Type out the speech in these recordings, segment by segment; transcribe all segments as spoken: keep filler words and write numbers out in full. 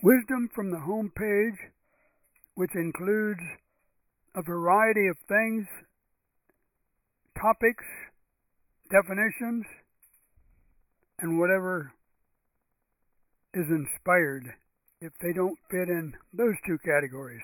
Wisdom from the home page, which includes a variety of things, topics, definitions, and whatever is inspired. If they don't fit in those two categories,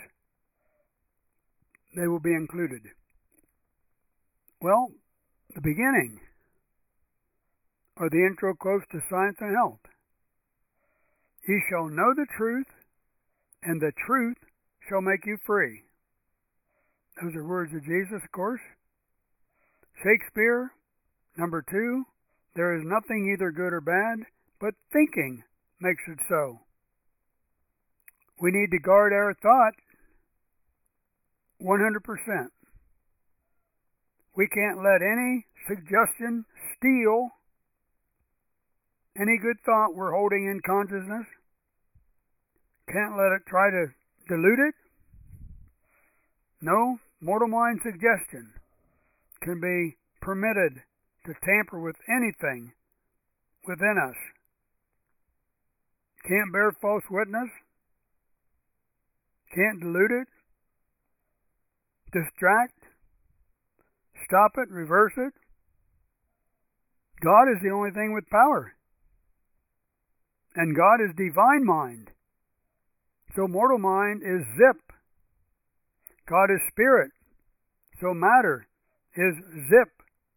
they will be included. Well, the beginning, or the intro quotes to Science and Health. Ye shall know the truth, and the truth shall make you free. Those are words of Jesus, of course. Shakespeare, number two, there is nothing either good or bad, but thinking makes it so. We need to guard our thought one hundred percent. We can't let any suggestion steal any good thought we're holding in consciousness. Can't let it try to dilute it. No mortal mind suggestion can be permitted to tamper with anything within us. Can't bear false witness. Can't dilute it. Distract. Stop it. Reverse it. God is the only thing with power. And God is divine mind. So mortal mind is zip. God is spirit. So matter is zip.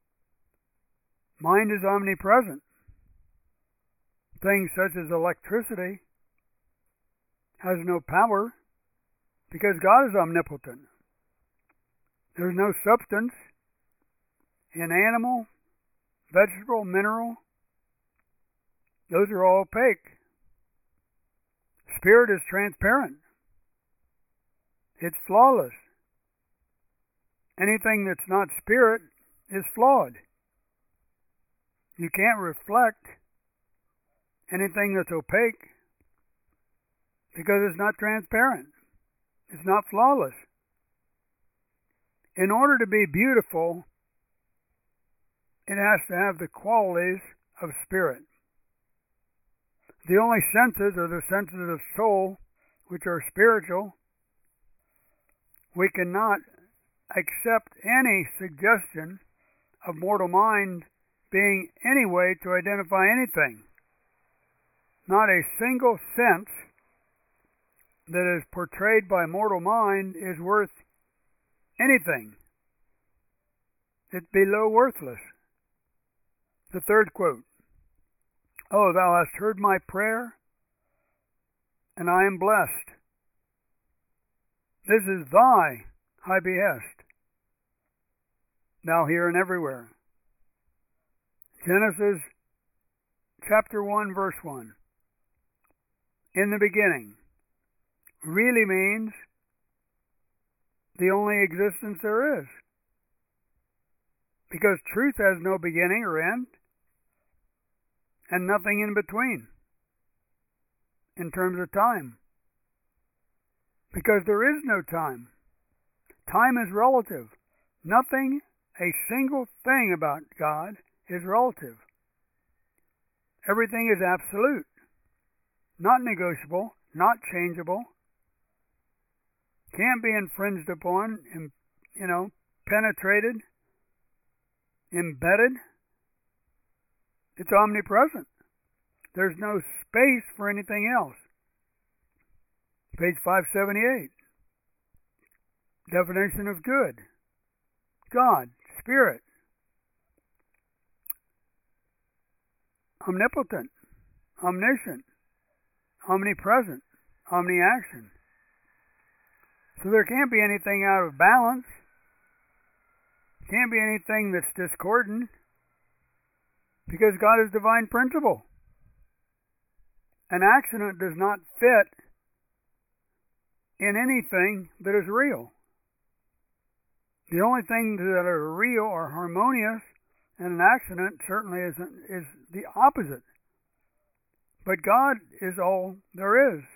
Mind is omnipresent. Things such as electricity has no power because God is omnipotent. There's no substance in animal, vegetable, mineral. Those are all opaque. Spirit is transparent. It's flawless. Anything that's not spirit is flawed. You can't reflect anything that's opaque because it's not transparent. It's not flawless. In order to be beautiful, it has to have the qualities of spirit. The only senses are the senses of soul, which are spiritual. We cannot accept any suggestion of mortal mind being any way to identify anything. Not a single sense that is portrayed by mortal mind is worth anything. It's below worthless. The third quote. Oh, thou hast heard my prayer, and I am blessed. This is thy high behest, now here and everywhere. Genesis chapter one, verse one. In the beginning really means the only existence there is. Because truth has no beginning or end, and nothing in between in terms of time. Because there is no time. Time is relative. Nothing, a single thing about God is relative. Everything is absolute, not negotiable, not changeable, can't be infringed upon, you know, penetrated, embedded. It's omnipresent. There's no space for anything else. Page five seventy-eight. Definition of good. God, Spirit. Omnipotent, omniscient, omnipresent, omniaction. So there can't be anything out of balance. Can't be anything that's discordant. Because God is divine principle. An accident does not fit in anything that is real. The only things that are real are harmonious, and an accident certainly isn't, is the opposite. But God is all there is.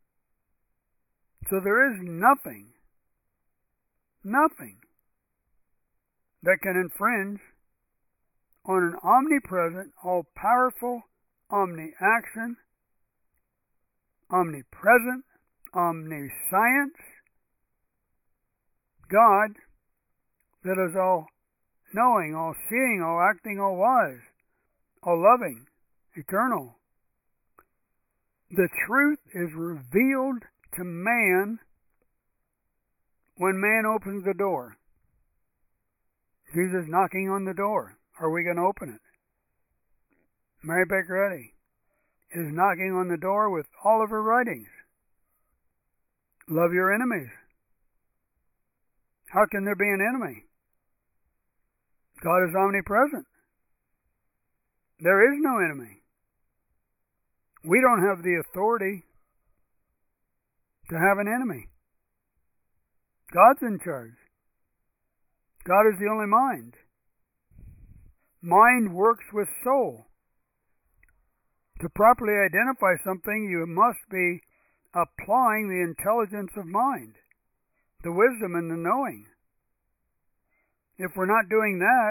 So there is nothing, nothing that can infringe on an omnipresent, all-powerful, omni-action, omnipresent, omniscience God that is all knowing, all seeing, all acting, all wise, all loving, eternal. The truth is revealed to man when man opens the door. Jesus knocking on the door. Are we going to open it? Mary Baker Eddy is knocking on the door with all of her writings. Love your enemies. How can there be an enemy? God is omnipresent. There is no enemy. We don't have the authority to have an enemy. God's in charge. God is the only mind. Mind works with soul. To properly identify something, you must be applying the intelligence of mind, the wisdom and the knowing. If we're not doing that,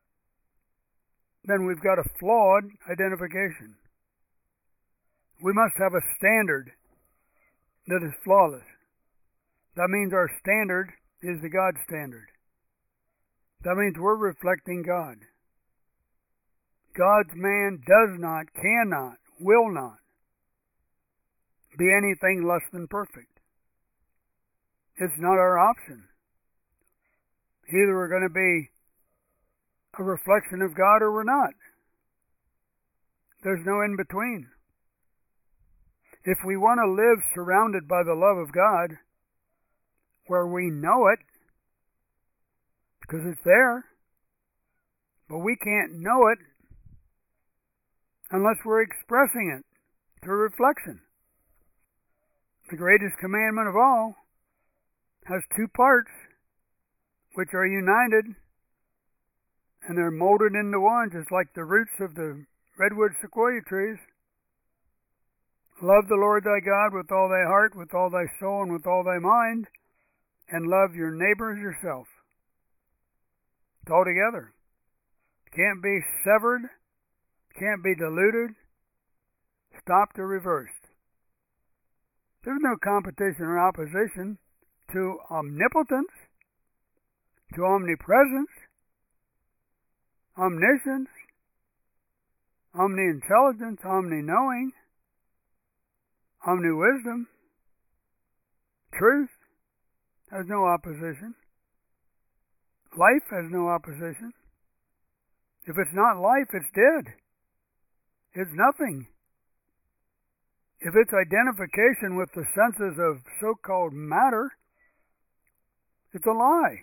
then we've got a flawed identification. We must have a standard that is flawless. That means our standard is the God standard. That means we're reflecting God. God's man does not, cannot, will not be anything less than perfect. It's not our option. Either we're going to be a reflection of God or we're not. There's no in between. If we want to live surrounded by the love of God, where we know it, because it's there, but we can't know it unless we're expressing it through reflection. The greatest commandment of all has two parts which are united, and they're molded into one, just like the roots of the redwood sequoia trees. Love the Lord thy God with all thy heart, with all thy soul, and with all thy mind, and love your neighbor as yourself. It's all together. Can't be severed, can't be diluted, stopped, or reversed. There's no competition or opposition to omnipotence, to omnipresence, omniscience, omni-intelligence, omni-knowing, omni-wisdom. Truth has no opposition. Life has no opposition. If it's not life, it's dead. It's nothing. If it's identification with the senses of so-called matter, it's a lie.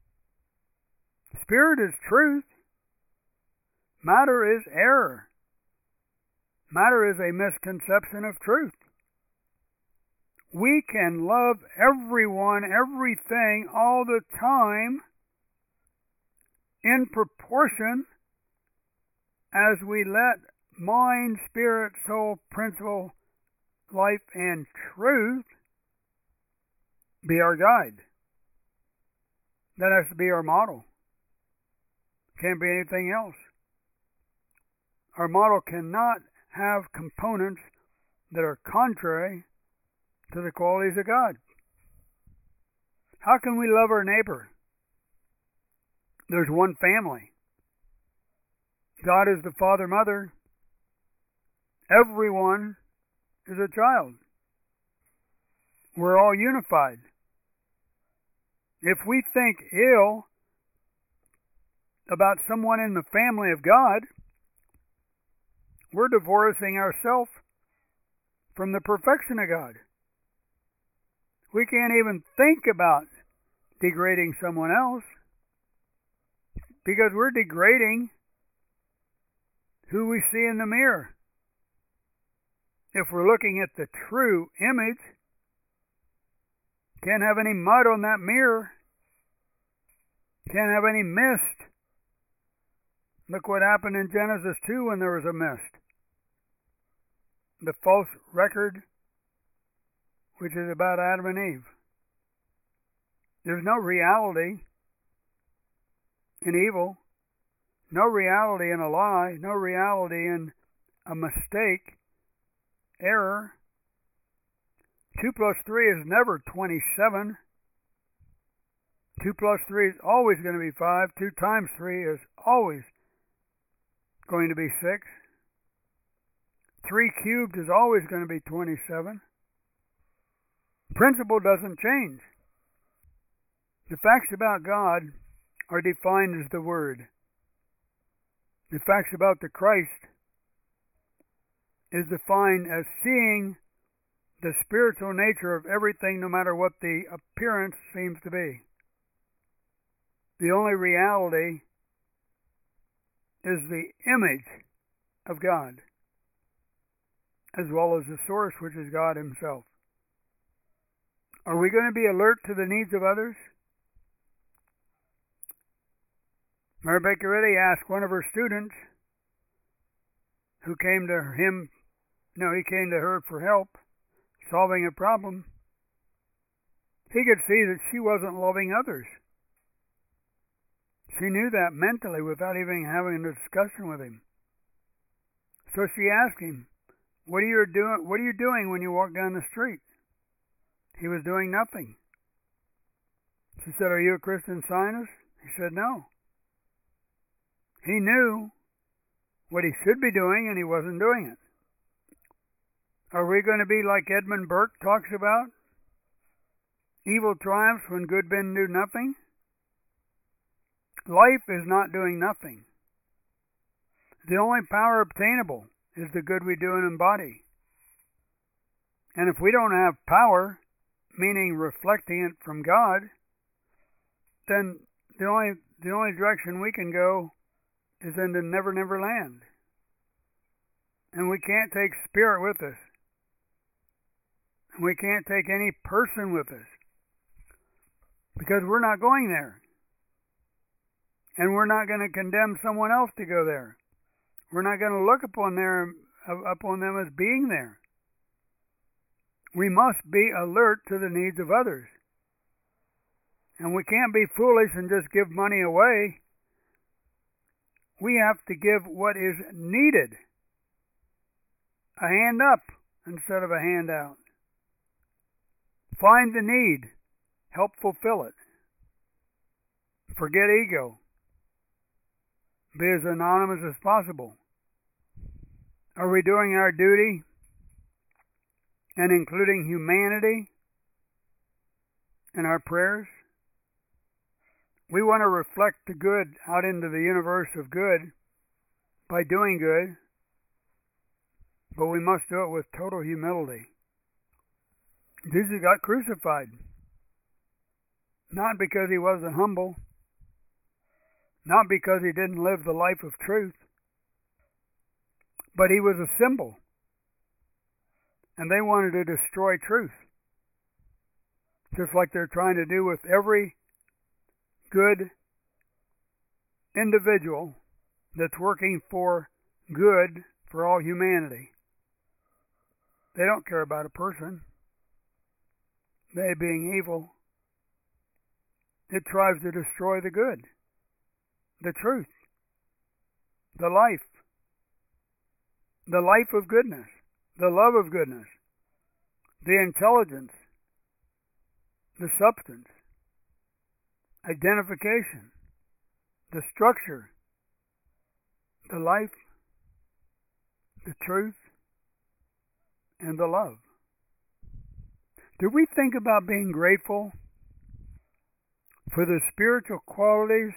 Spirit is truth. Matter is error. Matter is a misconception of truth. We can love everyone, everything, all the time in proportion as we let mind, spirit, soul, principle, life, and truth be our guide. That has to be our model. Can't be anything else. Our model cannot have components that are contrary to the qualities of God. How can we love our neighbor? There's one family. God is the father, mother. Everyone is a child. We're all unified. If we think ill about someone in the family of God, we're divorcing ourselves from the perfection of God. We can't even think about degrading someone else because we're degrading who we see in the mirror. If we're looking at the true image, can't have any mud on that mirror. Can't have any mist. Look what happened in Genesis two when there was a mist. The false record, which is about Adam and Eve. There's no reality in evil, no reality in a lie, no reality in a mistake, error, two plus three is never twenty-seven. two plus three is always going to be five. two times three is always going to be six. three cubed is always going to be twenty-seven. Principle doesn't change. The facts about God are defined as the Word. The facts about the Christ is defined as seeing the spiritual nature of everything, no matter what the appearance seems to be. The only reality is the image of God, as well as the source, which is God Himself. Are we going to be alert to the needs of others? Mary Baker Eddy asked one of her students, who came to him, no, he came to her for help, solving a problem. He could see that she wasn't loving others. She knew that mentally without even having a discussion with him. So she asked him, What are you doing, what are you doing when you walk down the street? He was doing nothing. She said, Are you a Christian Scientist? He said, No. He knew what he should be doing, and he wasn't doing it. Are we going to be like Edmund Burke talks about? Evil triumphs when good men do nothing? Life is not doing nothing. The only power obtainable is the good we do and embody. And if we don't have power, meaning reflecting it from God, then the only the only direction we can go is into Never Never Land. And we can't take spirit with us. And we can't take any person with us. Because we're not going there. And we're not going to condemn someone else to go there. We're not going to look upon there upon them as being there. We must be alert to the needs of others. And we can't be foolish and just give money away. We have to give what is needed. A hand up instead of a hand out. Find the need. Help fulfill it. Forget ego. Be as anonymous as possible. Are we doing our duty and including humanity in our prayers? We want to reflect the good out into the universe of good by doing good, but we must do it with total humility. Jesus got crucified, not because he wasn't humble, not because he didn't live the life of truth, but he was a symbol, and they wanted to destroy truth, just like they're trying to do with every good individual that's working for good for all humanity. They don't care about a person. They being evil, it tries to destroy the good, the truth, the life, the life of goodness, the love of goodness, the intelligence, the substance, identification, the structure, the life, the truth, and the love. Do we think about being grateful for the spiritual qualities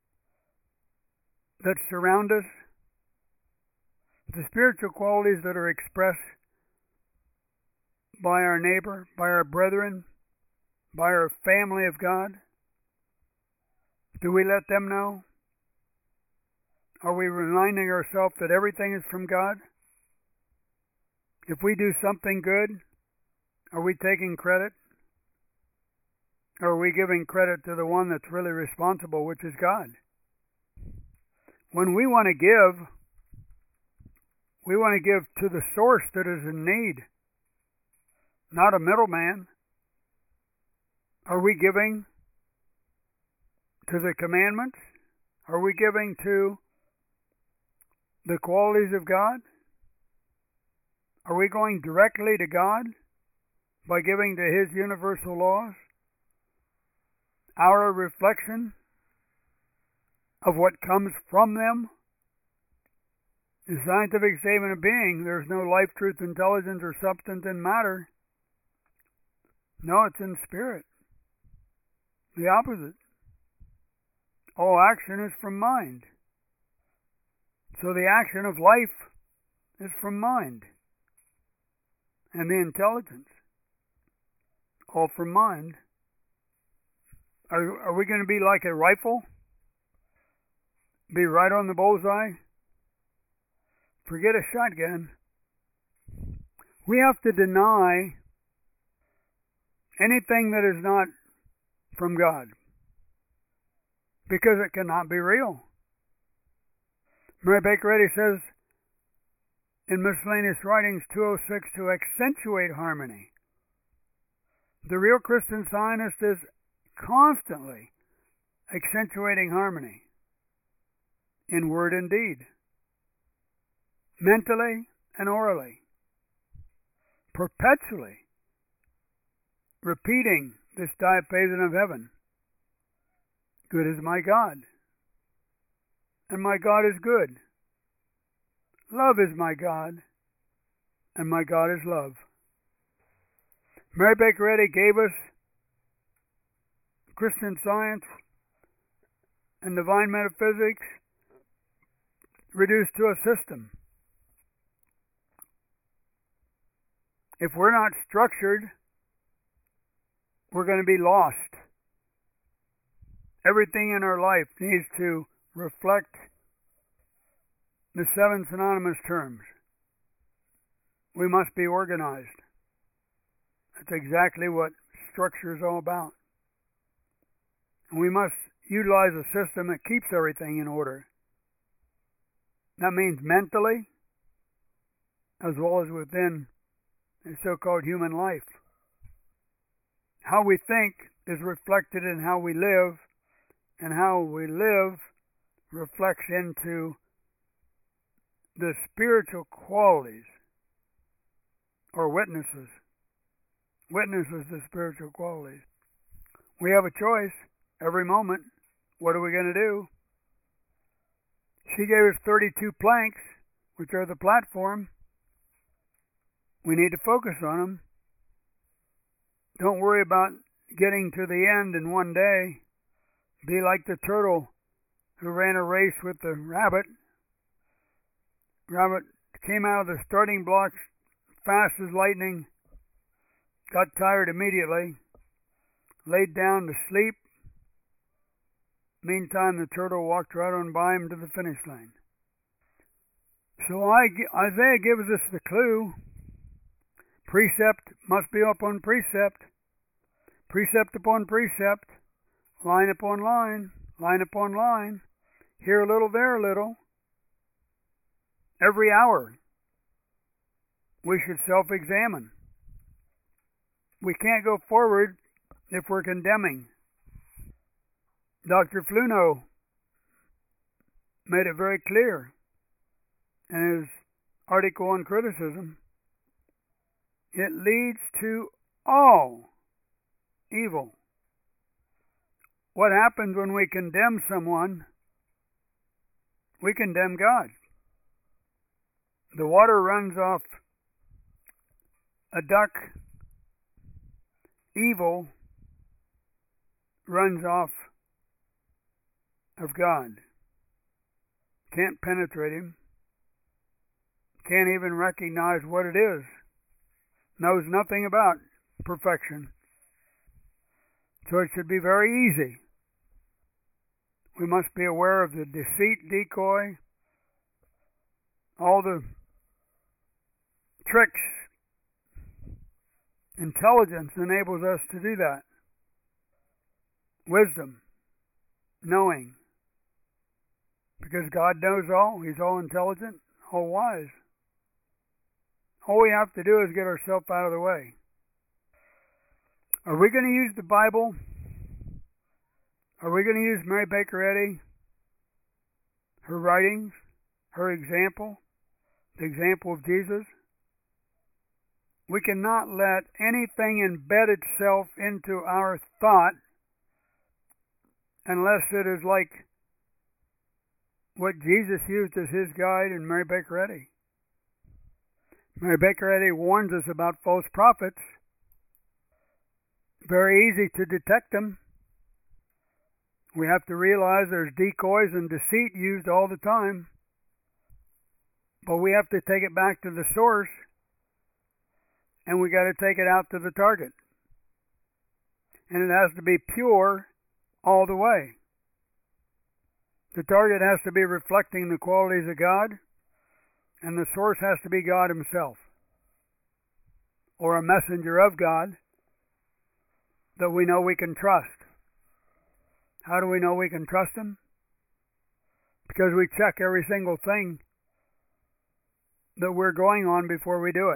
that surround us? The spiritual qualities that are expressed by our neighbor, by our brethren, by our family of God? Do we let them know? Are we reminding ourselves that everything is from God? If we do something good, are we taking credit? Or are we giving credit to the one that's really responsible, which is God? When we want to give, we want to give to the source that is in need, not a middleman. Are we giving to the commandments? Are we giving to the qualities of God? Are we going directly to God? by giving to His universal laws our reflection of what comes from them. The scientific statement of being, there's no life, truth, intelligence, or substance in matter. No, it's in spirit. The opposite. All action is from mind. So the action of life is from mind. And the intelligence, all from mind. Are, are we going to be like a rifle? Be right on the bullseye? Forget a shotgun. We have to deny anything that is not from God, because it cannot be real. Mary Baker Eddy says in Miscellaneous Writings two oh six, to accentuate harmony. The real Christian Scientist is constantly accentuating harmony in word and deed, mentally and orally, perpetually repeating this diapason of heaven. Good is my God, and my God is good. Love is my God, and my God is love. Mary Baker Eddy gave us Christian Science and divine metaphysics reduced to a system. If we're not structured, we're going to be lost. Everything in our life needs to reflect the seven synonymous terms. We must be organized. That's exactly what structure is all about. And we must utilize a system that keeps everything in order. That means mentally, as well as within the so-called human life. How we think is reflected in how we live, and how we live reflects into the spiritual qualities, or witnesses. Witnesses to spiritual qualities. We have a choice every moment. What are we going to do? She gave us thirty-two planks, which are the platform. We need to focus on them. Don't worry about getting to the end in one day. Be like the turtle who ran a race with the rabbit. Rabbit came out of the starting blocks fast as lightning, got tired immediately, laid down to sleep. Meantime, the turtle walked right on by him to the finish line. So Isaiah gives us the clue. Precept must be upon precept, precept upon precept, line upon line, line upon line, here a little, there a little. Every hour, we should self-examine. We can't go forward if we're condemning. Doctor Fluno made it very clear in his article on criticism. It leads to all evil. What happens when we condemn someone? We condemn God. The water runs off a duck. Evil runs off of God. Can't penetrate him. Can't even recognize what it is. Knows nothing about perfection. So it should be very easy. We must be aware of the deceit, decoy, all the tricks. Intelligence enables us to do that. Wisdom, knowing. Because God knows all. He's all intelligent, all wise. All we have to do is get ourselves out of the way. Are we going to use the Bible? Are we going to use Mary Baker Eddy? Her writings? Her example? The example of Jesus? We cannot let anything embed itself into our thought unless it is like what Jesus used as his guide in Mary Baker Eddy. Mary Baker Eddy warns us about false prophets. Very easy to detect them. We have to realize there's decoys and deceit used all the time. But we have to take it back to the source, and we got to take it out to the target. And it has to be pure all the way. The target has to be reflecting the qualities of God, and the source has to be God himself, or a messenger of God that we know we can trust. How do we know we can trust him? Because we check every single thing that we're going on before we do it.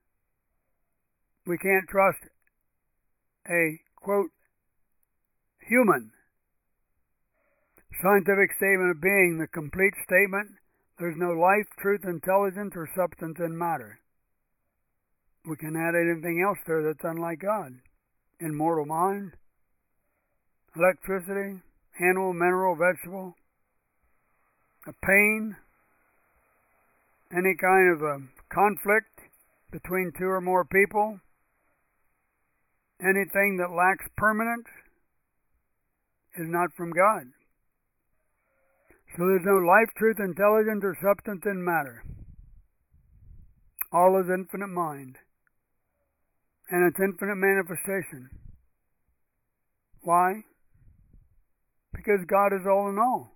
We can't trust a, quote, human scientific statement of being, the complete statement. There's no life, truth, intelligence, or substance in matter. We can add anything else there that's unlike God. Immortal mind, electricity, animal, mineral, vegetable, a pain, any kind of a conflict between two or more people, anything that lacks permanence is not from God. So there's no life, truth, intelligence, or substance in matter. All is infinite mind and its infinite manifestation. Why? Because God is all in all.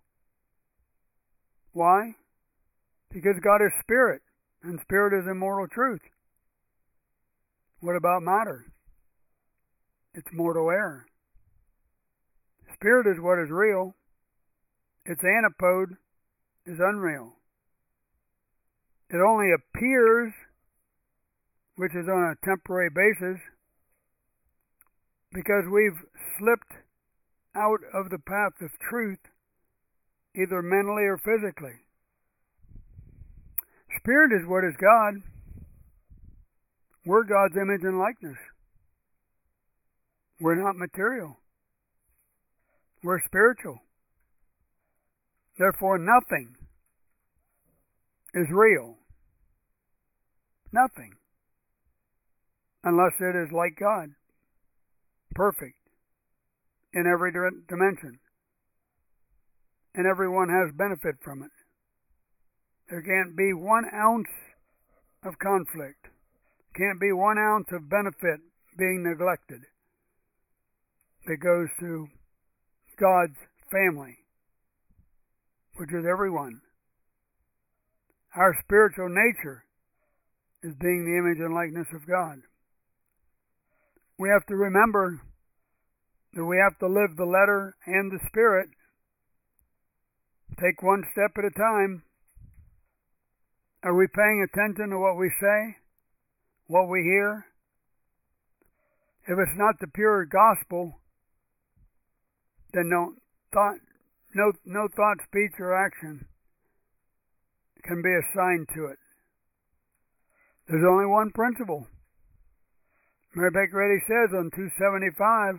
Why? Because God is spirit, and spirit is immortal truth. What about matter? It's mortal air. Spirit is what is real. Its antipode is unreal. It only appears, which is on a temporary basis, because we've slipped out of the path of truth, either mentally or physically. Spirit is what is God. We're God's image and likeness. We're not material. We're spiritual. Therefore, nothing is real. Nothing. Unless it is like God. Perfect. In every dimension. And everyone has benefit from it. There can't be one ounce of conflict. Can't be one ounce of benefit being neglected that goes to God's family, which is everyone. Our spiritual nature is being the image and likeness of God. We have to remember that we have to live the letter and the spirit. Take one step at a time. Are we paying attention to what we say? What we hear? If it's not the pure gospel, then no thought, no, no thought, speech, or action can be assigned to it. There's only one principle. Mary Baker Eddy says on two seventy-five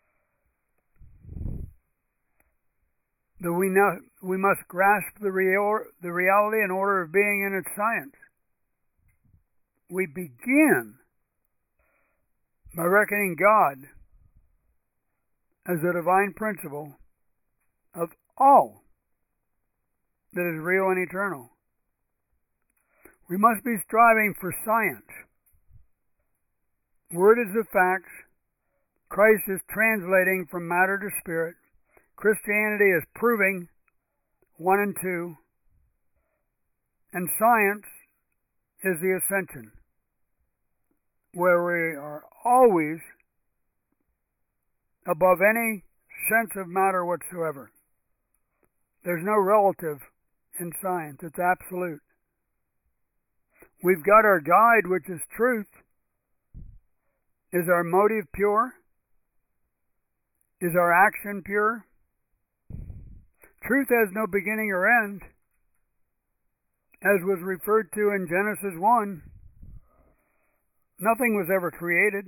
that we know, we must grasp the real, the reality and order of being in its science. We begin by reckoning God as the divine principle of all that is real and eternal. We must be striving for science. Word is the facts. Christ is translating from matter to spirit. Christianity is proving one and two. And science is the ascension, where we are always above any sense of matter whatsoever. There's no relative in science. It's absolute. We've got our guide, which is truth. Is our motive pure? Is our action pure? Truth has no beginning or end. As was referred to in Genesis one, Nothing was ever created.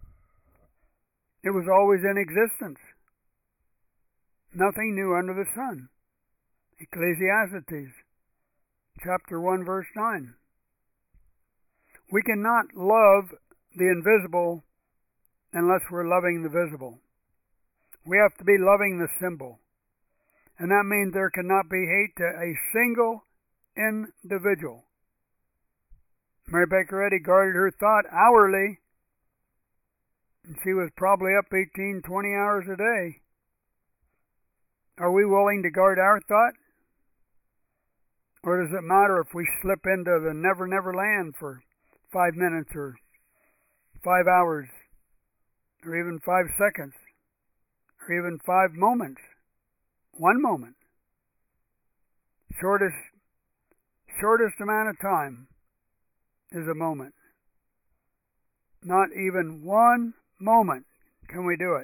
It was always in existence. Nothing new under the sun. Ecclesiastes, chapter one, verse nine. We cannot love the invisible unless we're loving the visible. We have to be loving the symbol. And that means there cannot be hate to a single individual. Mary Baker Eddy guarded her thought hourly, and she was probably up eighteen, twenty hours a day. Are we willing to guard our thought? Or does it matter if we slip into the never, never land for five minutes or five hours or even five seconds or even five moments? One moment. Shortest, shortest amount of time is a moment. Not even one moment can we do it.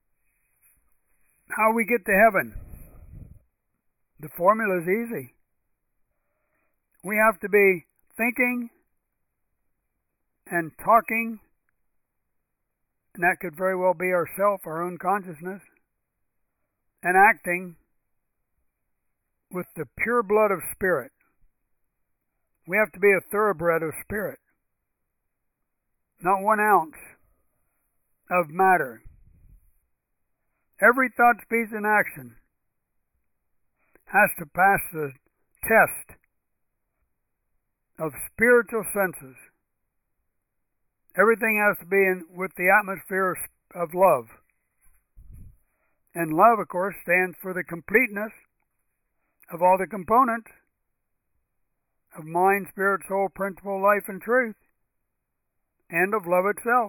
How we get to heaven? The formula is easy. We have to be thinking and talking, and that could very well be ourself, our own consciousness, and acting with the pure blood of spirit. We have to be a thoroughbred of spirit. Not one ounce of matter. Every thought, speech, and action has to pass the test of spiritual senses. Everything has to be in with the atmosphere of love. And love, of course, stands for the completeness of all the components of mind, spirit, soul, principle, life, and truth, and of love itself.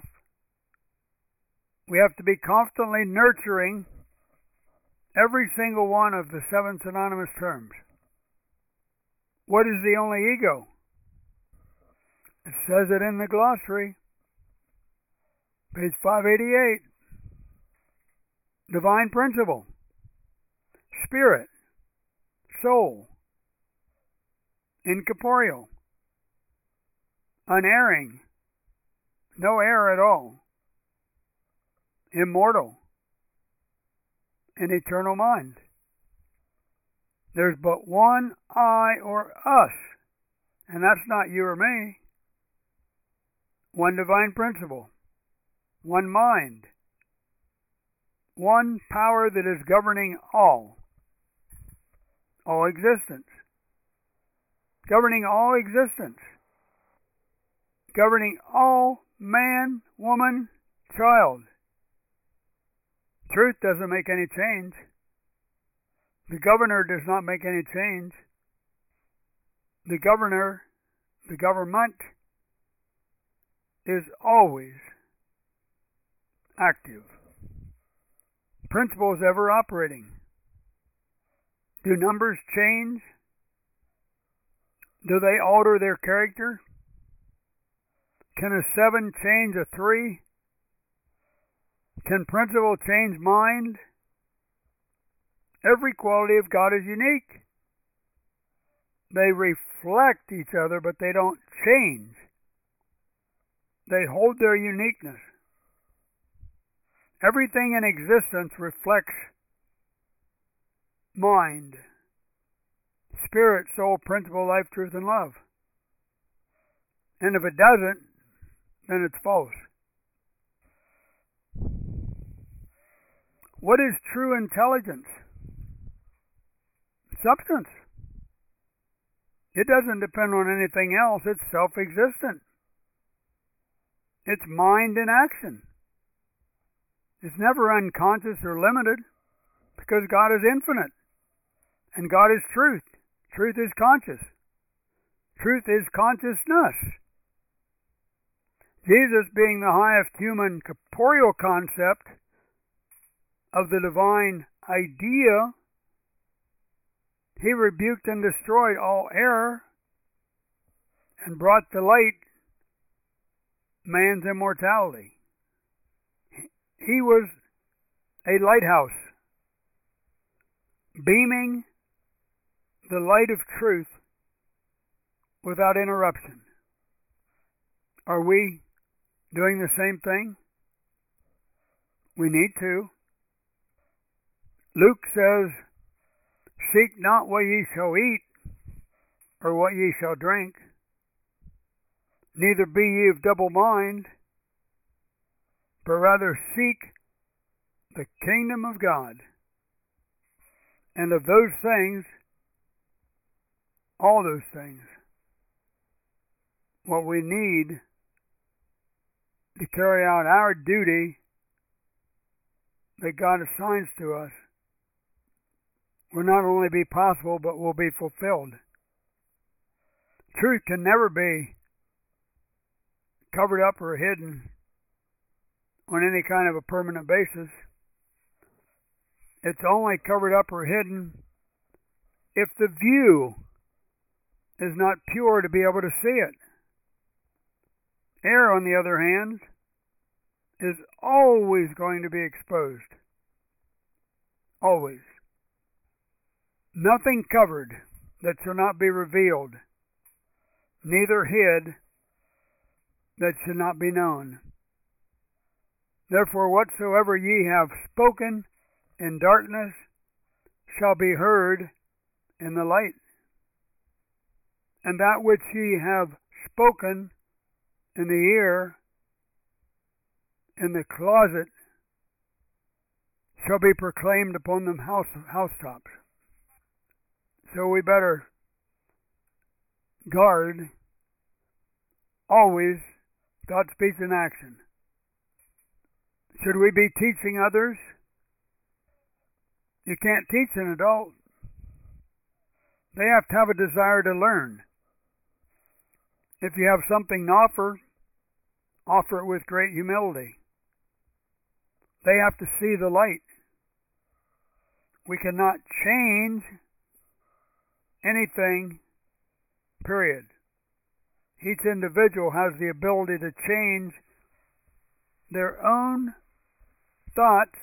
We have to be constantly nurturing every single one of the seven synonymous terms. What is the only ego? It says it in the glossary, page five eighty-eight. Divine principle, spirit, soul, incorporeal, unerring, no error at all, immortal, and eternal mind. There's but one I or us, and that's not you or me. One divine principle, one mind, one power that is governing all, all existence, governing all existence, governing all man, woman, child. Truth doesn't make any change. The governor does not make any change. The governor, the government, is always active. Principle is ever operating. Do numbers change? Do they alter their character? Can a seven change a three? Can principle change mind? Every quality of God is unique. They reflect each other, but they don't change. They hold their uniqueness. Everything in existence reflects mind, spirit, soul, principle, life, truth, and love. And if it doesn't, then it's false. What is true intelligence? Substance. It doesn't depend on anything else. It's self-existent. It's mind in action. It's never unconscious or limited because God is infinite and God is truth. Truth is conscious. Truth is consciousness. Jesus, being the highest human corporeal concept of the divine idea, he rebuked and destroyed all error and brought to light man's immortality. He was a lighthouse, beaming the light of truth without interruption. Are we doing the same thing? We need to. Luke says, "Seek not what ye shall eat, or what ye shall drink, neither be ye of double mind, but rather seek the kingdom of God. And of those things, all those things, what we need to carry out our duty that God assigns to us will not only be possible, but will be fulfilled." Truth can never be covered up or hidden on any kind of a permanent basis. It's only covered up or hidden if the view is not pure to be able to see it. Error, on the other hand, is always going to be exposed. Always. Nothing covered that shall not be revealed, neither hid that should not be known. Therefore, whatsoever ye have spoken in darkness shall be heard in the light. And that which ye have spoken in the ear, in the closet, shall be proclaimed upon the house, housetops. So we better guard always God's speech and action. Should we be teaching others? You can't teach an adult. They have to have a desire to learn. If you have something to offer, offer it with great humility. They have to see the light. We cannot change anything, period. Each individual has the ability to change their own thoughts,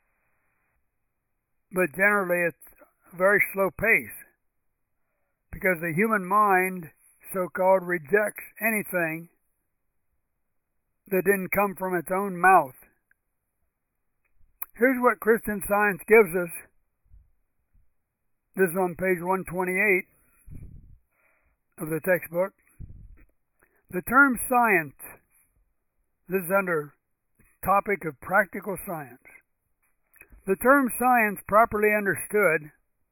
but generally it's a very slow pace, because the human mind, so-called, rejects anything that didn't come from its own mouth. Here's what Christian Science gives us. This is on page one twenty-eight of the textbook. The term science, this is under topic of practical science. The term science, properly understood,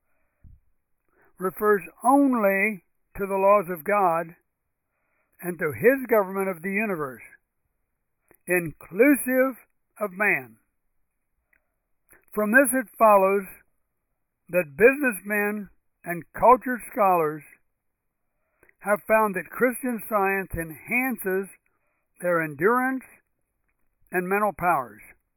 refers only to the laws of God and to His government of the universe, inclusive of man. From this it follows that businessmen and cultured scholars have found that Christian Science enhances their endurance and mental powers,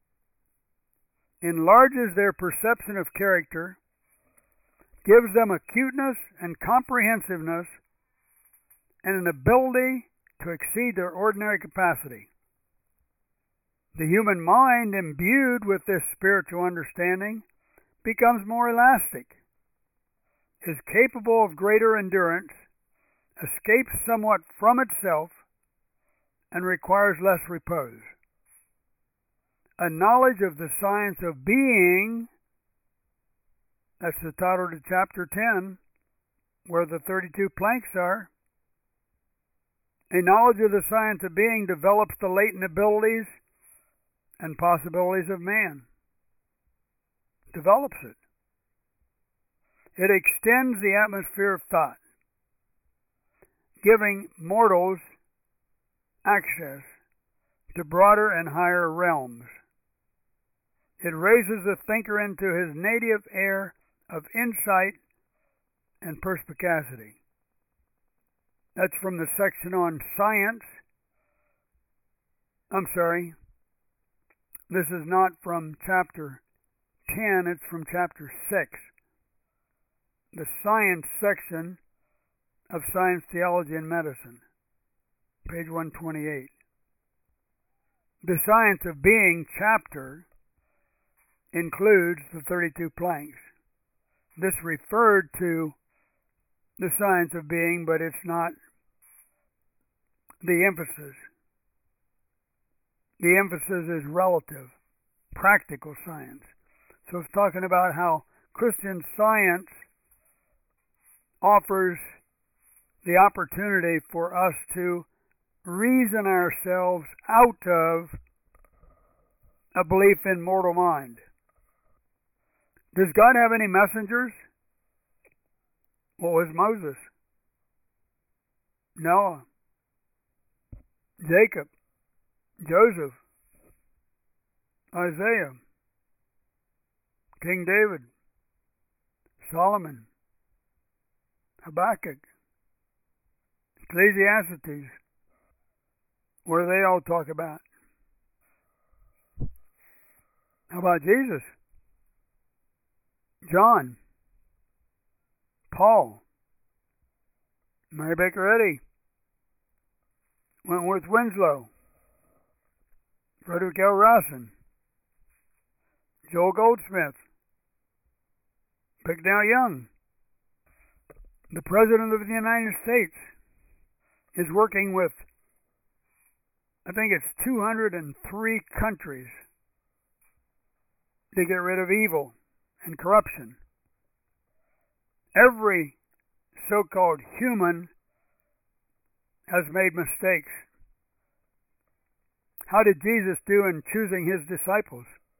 enlarges their perception of character, gives them acuteness and comprehensiveness, and an ability to exceed their ordinary capacity. The human mind, imbued with this spiritual understanding, becomes more elastic, is capable of greater endurance, escapes somewhat from itself, and requires less repose. A knowledge of the science of being, that's the title to chapter ten, where the thirty-two planks are. A knowledge of the science of being develops the latent abilities and possibilities of man. Develops it. It extends the atmosphere of thought, giving mortals access to broader and higher realms. It raises the thinker into his native air of insight and perspicacity. That's from the section on science. I'm sorry. This is not from chapter ten, it's from chapter six. The science section of Science, Theology, and Medicine, page one twenty-eight. The Science of Being chapter includes the thirty-two planks. This referred to the science of being, but it's not the emphasis. the emphasis is relative, practical science. So it's talking about how Christian Science offers the opportunity for us to reason ourselves out of a belief in mortal mind. Does God have any messengers? What was Moses? Noah, Jacob, Joseph, Isaiah, King David, Solomon, Habakkuk, Ecclesiastes. What do they all talk about? How about Jesus? John, Paul, Mary Baker Eddy, Wentworth Winslow, Frederick L. Rawson, Joel Goldsmith, Bicknell Young. The President of the United States is working with, I think it's two hundred three countries to get rid of evil and corruption. Every so-called human has made mistakes. How did Jesus do in choosing his disciples?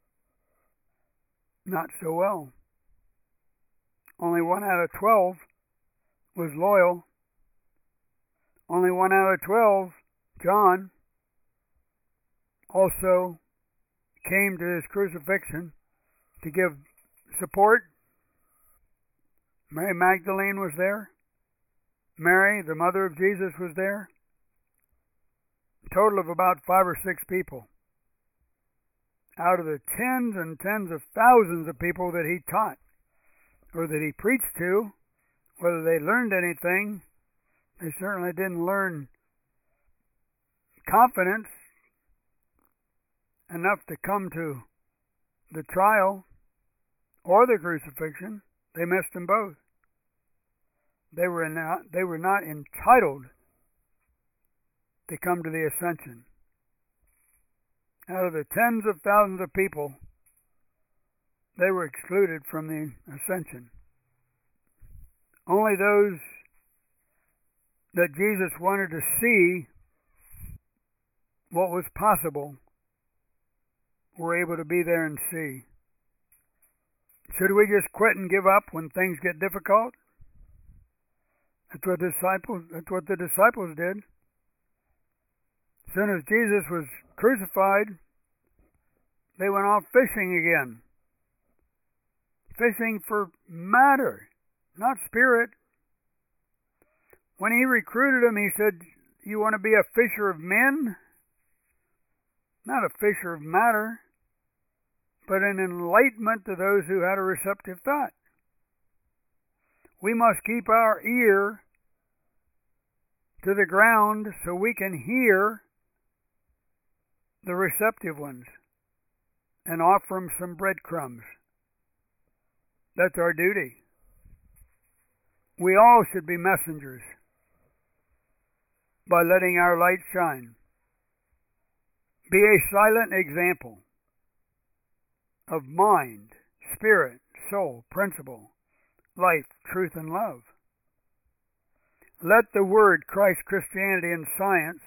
Not so well. Only one out of twelve was loyal. Only one out of twelve, John, also came to his crucifixion to give support. Mary Magdalene was there. Mary, the mother of Jesus, was there. A total of about five or six people out of the tens and tens of thousands of people that he taught or that he preached to. Whether they learned anything, they certainly didn't learn confidence enough to come to the trial or the crucifixion. They missed them both. They were not, they were not entitled to come to the ascension. Out of the tens of thousands of people, they were excluded from the ascension. Only those that Jesus wanted to see what was possible were able to be there and see. Should we just quit and give up when things get difficult? That's what the disciples, that's what the disciples did. As soon as Jesus was crucified, they went off fishing again. Fishing for matter, not spirit. When he recruited them, he said, "You want to be a fisher of men? Not a fisher of matter, but an enlightenment to those who had a receptive thought." We must keep our ear to the ground so we can hear the receptive ones and offer them some breadcrumbs. That's our duty. We all should be messengers by letting our light shine. Be a silent example of mind, spirit, soul, principle, life, truth, and love. Let the word Christ, Christianity, and Science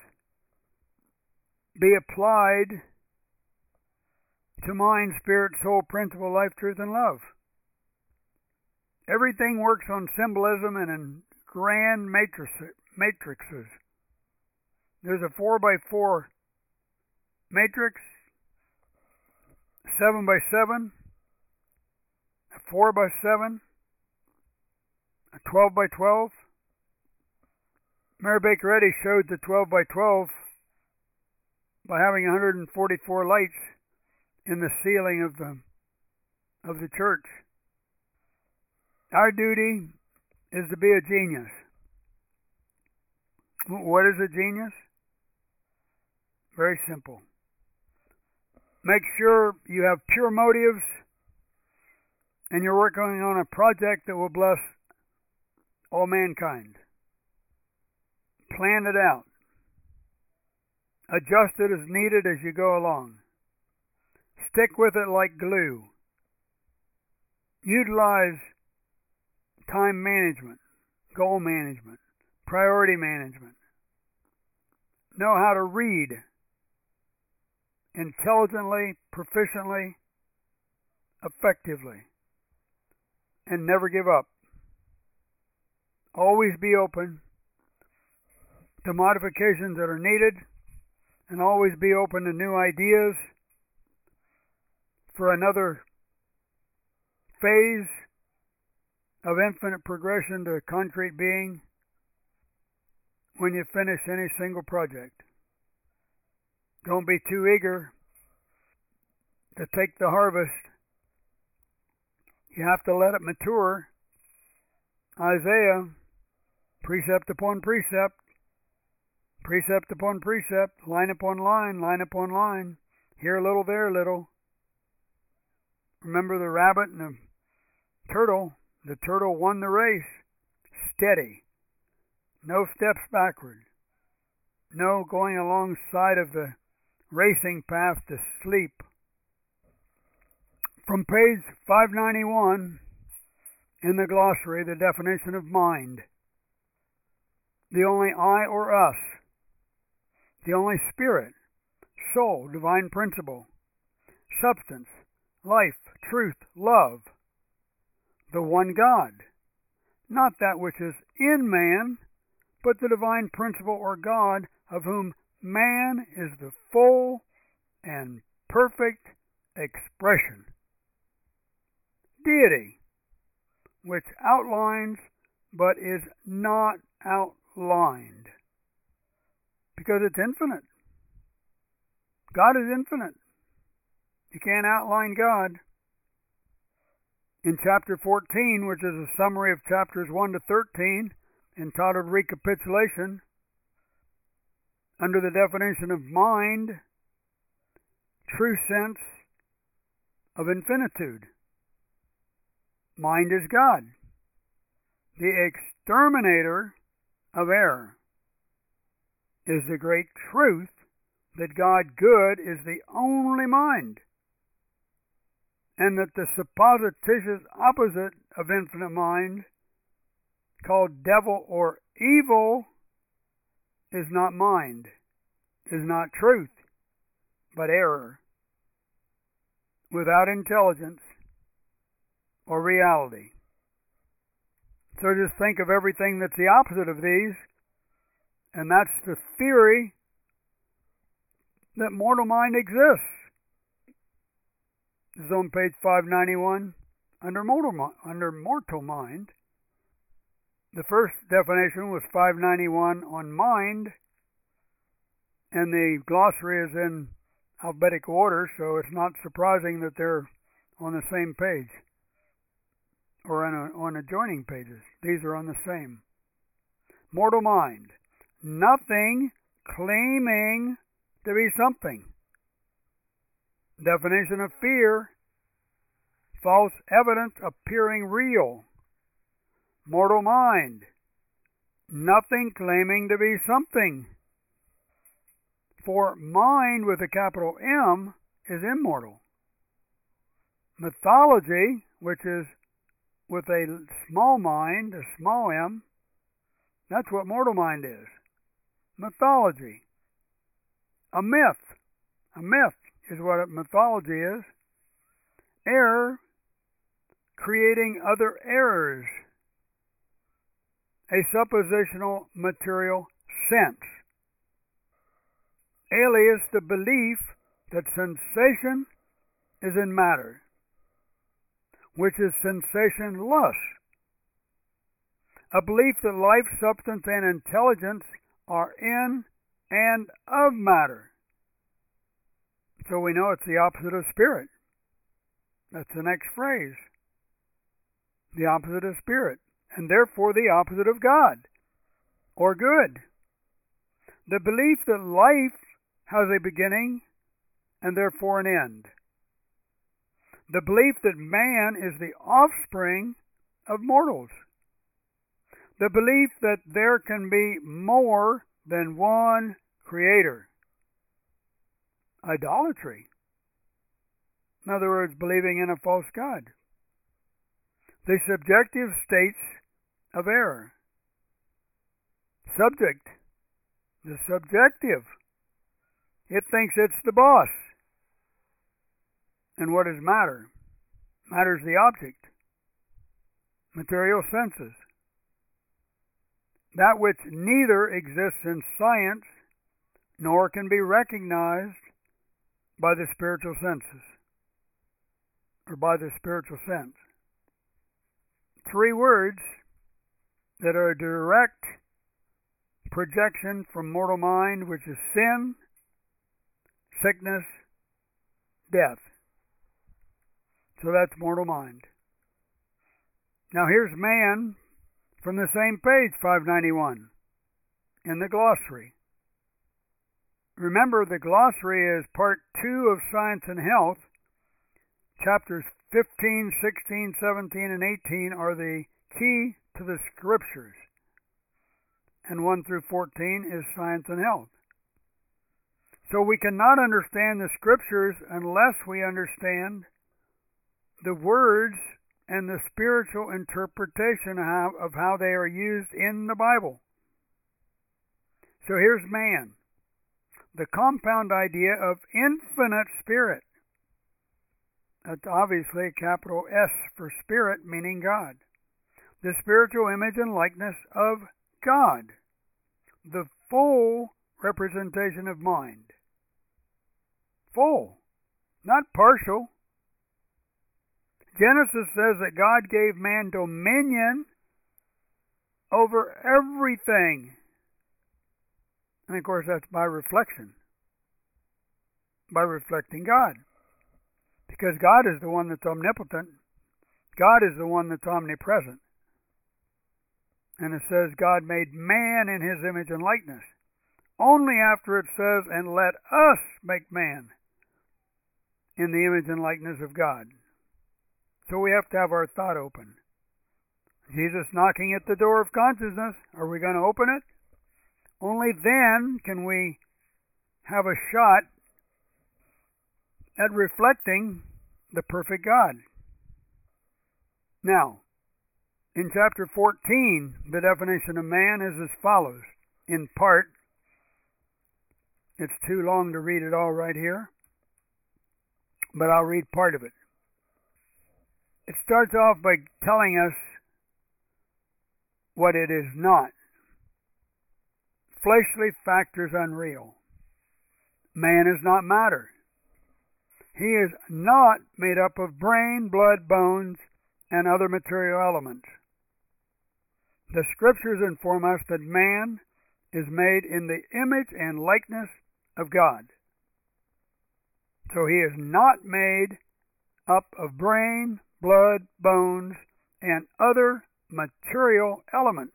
be applied to mind, spirit, soul, principle, life, truth, and love. Everything works on symbolism and in grand matrices. There's a four by four matrix, seven by seven, a four by seven, a twelve by twelve. Mary Baker Eddy showed the twelve by twelve by having one hundred forty-four lights in the ceiling of the of the church. Our duty is to be a genius. What is a genius? Very simple. Make sure you have pure motives and you're working on a project that will bless all mankind. Plan it out. Adjust it as needed as you go along. Stick with it like glue. Utilize time management, goal management, priority management. Know how to read intelligently, proficiently, effectively, and never give up. Always be open to modifications that are needed, and always be open to new ideas for another phase of infinite progression to concrete being when you finish any single project. Don't be too eager to take the harvest. You have to let it mature. Isaiah, precept upon precept, precept upon precept, line upon line, line upon line, here a little, there a little. Remember the rabbit and the turtle? The turtle won the race. Steady. No steps backward. No going alongside of the racing path to sleep. From page five ninety-one in the glossary, the definition of mind. The only I or us. The only spirit, soul, divine principle, substance, life, truth, love. The one God. Not that which is in man, but the divine principle or God, of whom man is the full and perfect expression. Deity, which outlines but is not outlined, because it's infinite. God is infinite. You can't outline God. In chapter fourteen, which is a summary of chapters one to thirteen, entitled Recapitulation, under the definition of mind, true sense of infinitude. Mind is God, the exterminator of error. Is the great truth that God good is the only mind, and that the supposititious opposite of infinite mind, called devil or evil, is not mind, is not truth, but error, without intelligence or reality. So just think of everything that's the opposite of these, and that's the theory that mortal mind exists. This is on page five ninety-one, under mortal, under mortal mind. The first definition was five ninety-one on mind, and the glossary is in alphabetical order, so it's not surprising that they're on the same page, or on, a, on adjoining pages. These are on the same. Mortal mind. Nothing claiming to be something. Definition of fear. False evidence appearing real. Mortal mind. Nothing claiming to be something. For mind with a capital M is immortal. Mythology, which is with a small mind, a small m, that's what mortal mind is. Mythology. A myth. A myth is what mythology is. Error, creating other errors. A suppositional material sense. Alias, the belief that sensation is in matter, which is sensationless. A belief that life, substance, and intelligence are in and of matter. So we know it's the opposite of spirit. That's the next phrase. The opposite of spirit, and therefore the opposite of God, or good. The belief that life has a beginning and therefore an end. The belief that man is the offspring of mortals. The belief that there can be more than one creator. idolatry. In other words, believing in a false god. The subjective states of error. Subject. The subjective. It thinks it's the boss. And what is matter? Matter is the object. Material senses. That which neither exists in science nor can be recognized by the spiritual senses, or by the spiritual sense. Three words that are a direct projection from mortal mind, which is sin, sickness, death. So that's mortal mind. Now here's man from the same page, five ninety-one, in the glossary. Remember, the glossary is part two of Science and Health. Chapters fifteen, sixteen, seventeen, and eighteen are the key to the scriptures. And one through fourteen is Science and Health. So we cannot understand the scriptures unless we understand the words and the spiritual interpretation of how, of how they are used in the Bible. So here's man, the compound idea of infinite spirit. That's obviously a capital S for spirit, meaning God. The spiritual image and likeness of God. The full representation of mind. Full, not partial. Genesis says that God gave man dominion over everything. And of course that's by reflection. By reflecting God. Because God is the one that's omnipotent. God is the one that's omnipresent. And it says God made man in his image and likeness. Only after it says, and let us make man in the image and likeness of God. So we have to have our thought open. Jesus knocking at the door of consciousness. Are we going to open it? Only then can we have a shot at reflecting the perfect God. Now, in chapter fourteen, the definition of man is as follows. In part, it's too long to read it all right here, but I'll read part of it. It starts off by telling us what it is not. Fleshly factors unreal. Man is not matter. He is not made up of brain, blood, bones, and other material elements. The scriptures inform us that man is made in the image and likeness of God. So he is not made up of brain, blood, bones, and other material elements.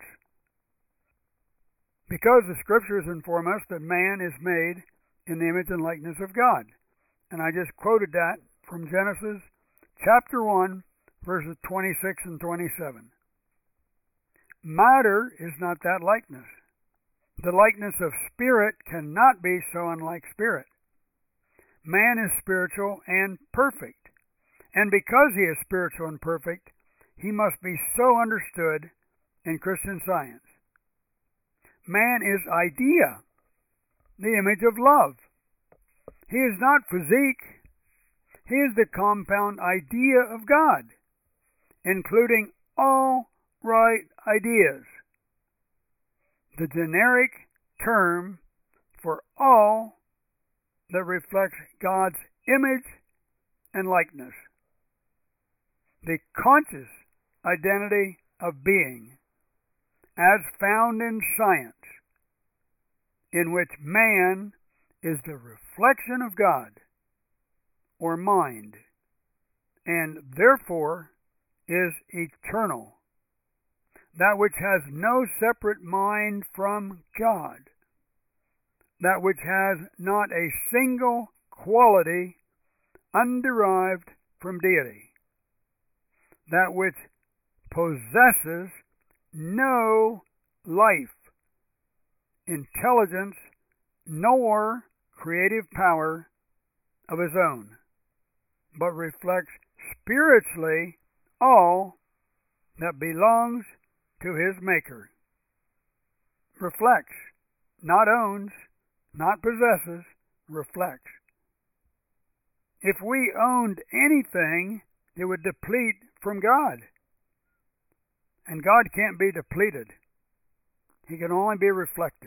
Because the scriptures inform us that man is made in the image and likeness of God. And I just quoted that from Genesis chapter one, verses twenty-six and twenty-seven. Matter is not that likeness. The likeness of spirit cannot be so unlike spirit. Man is spiritual and perfect. And because he is spiritual and perfect, he must be so understood in Christian Science. Man is idea, the image of love. He is not physique. He is the compound idea of God, including all right ideas. The generic term for all that reflects God's image and likeness. The conscious identity of being, as found in science, in which man is the reflection of God, or mind, and therefore is eternal. That which has no separate mind from God. That which has not a single quality underived from deity. That which possesses no life, intelligence, nor creative power of his own, but reflects spiritually all that belongs to his Maker. Reflects, not owns, not possesses, reflects. If we owned anything, it would deplete from God. And God can't be depleted. He can only be reflected.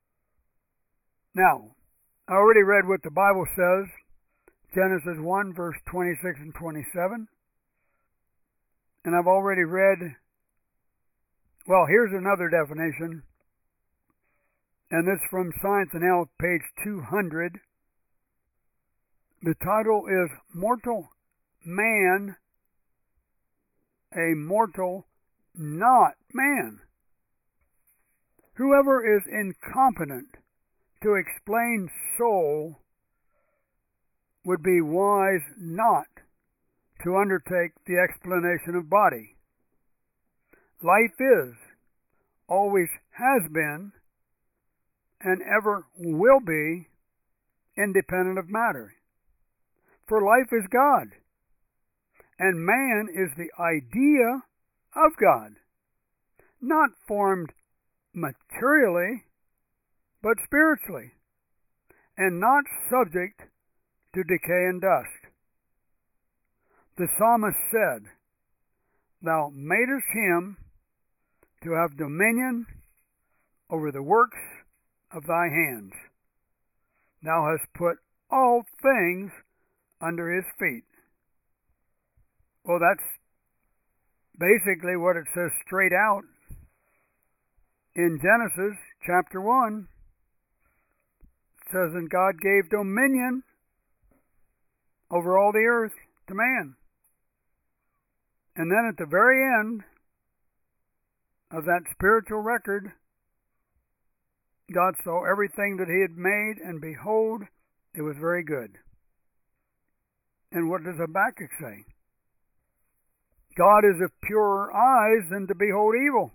Now, I already read what the Bible says, Genesis one, verse twenty-six and twenty-seven. And I've already read, well, here's another definition. And this from Science and Health, page two hundred. The title is Mortal Man, a Mortal Not Man. Whoever is incompetent to explain soul would be wise not to undertake the explanation of body. Life is, always has been, and ever will be independent of matter. For life is God, and man is the idea of God, not formed materially, but spiritually, and not subject to decay and dust. The psalmist said, Thou madest him to have dominion over the works of thy hands. Thou hast put all things under his feet. Well, that's basically what it says straight out in Genesis chapter one. It says, And God gave dominion over all the earth to man. And then at the very end of that spiritual record, God saw everything that he had made, and behold, it was very good. And what does Habakkuk say? God is of purer eyes than to behold evil.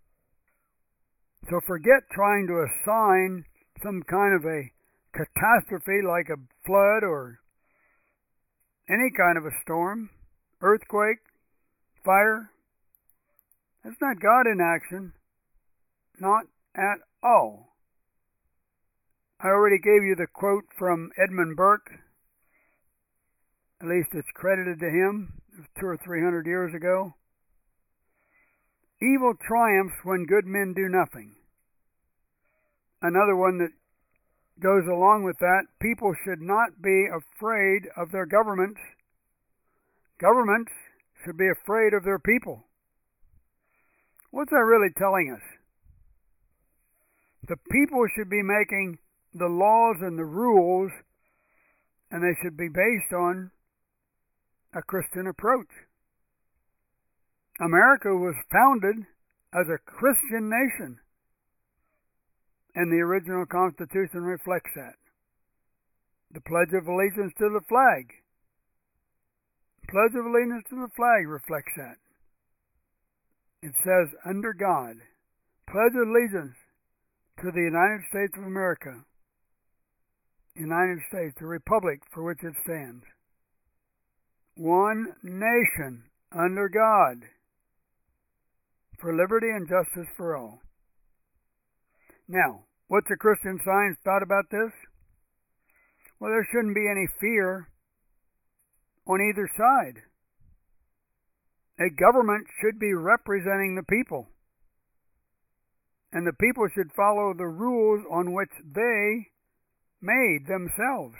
So forget trying to assign some kind of a catastrophe like a flood or any kind of a storm, earthquake, fire. That's not God in action. Not at all. I already gave you the quote from Edmund Burke. At least it's credited to him. It was two or three hundred years ago. Evil triumphs when good men do nothing. Another one that goes along with that, people should not be afraid of their governments. Governments should be afraid of their people. What's that really telling us? The people should be making the laws and the rules, and they should be based on a Christian approach. America was founded as a Christian nation, and the original Constitution reflects that. The Pledge of Allegiance to the flag. Pledge of Allegiance to the flag reflects that. It says, under God, pledge allegiance to the United States of America, United States, the republic for which it stands. One nation under God, for liberty and justice for all. Now, what's the Christian Science thought about this? Well, there shouldn't be any fear on either side. A government should be representing the people, and the people should follow the rules on which they made themselves.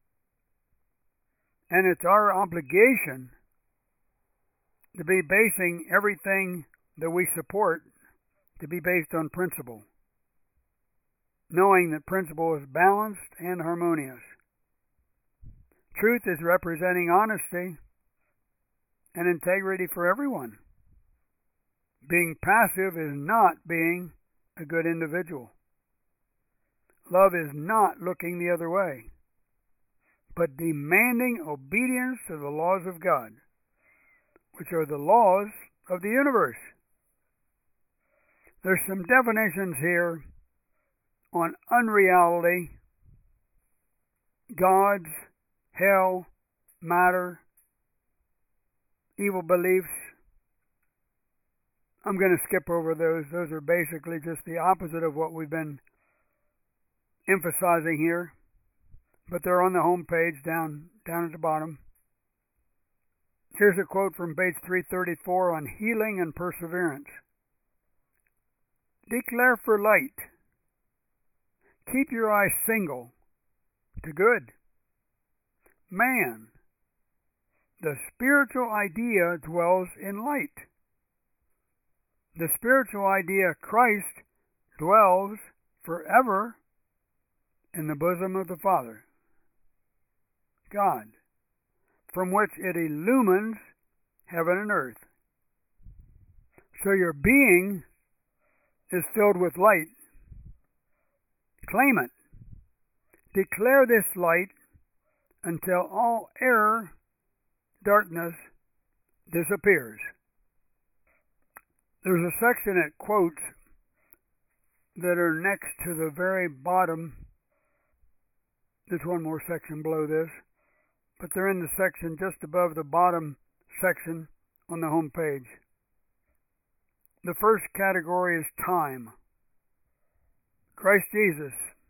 And it's our obligation to be basing everything that we support to be based on principle, knowing that principle is balanced and harmonious. Truth is representing honesty and integrity for everyone. Being passive is not being a good individual. Love is not looking the other way, but demanding obedience to the laws of God, which are the laws of the universe. There's some definitions here on unreality, God's hell, matter, evil beliefs. I'm going to skip over those. Those are basically just the opposite of what we've been emphasizing here. But they're on the home page down, down at the bottom. Here's a quote from page three thirty-four on healing and perseverance. Declare for light. Keep your eyes single to good. Man, the spiritual idea dwells in light. The spiritual idea, Christ, dwells forever in the bosom of the Father, God, from which it illumines heaven and earth. So your being is filled with light. Claim it. Declare this light until all error, darkness disappears. There's a section at quotes that are next to the very bottom. There's one more section below this, but they're in the section just above the bottom section on the home page. The first category is time. Christ Jesus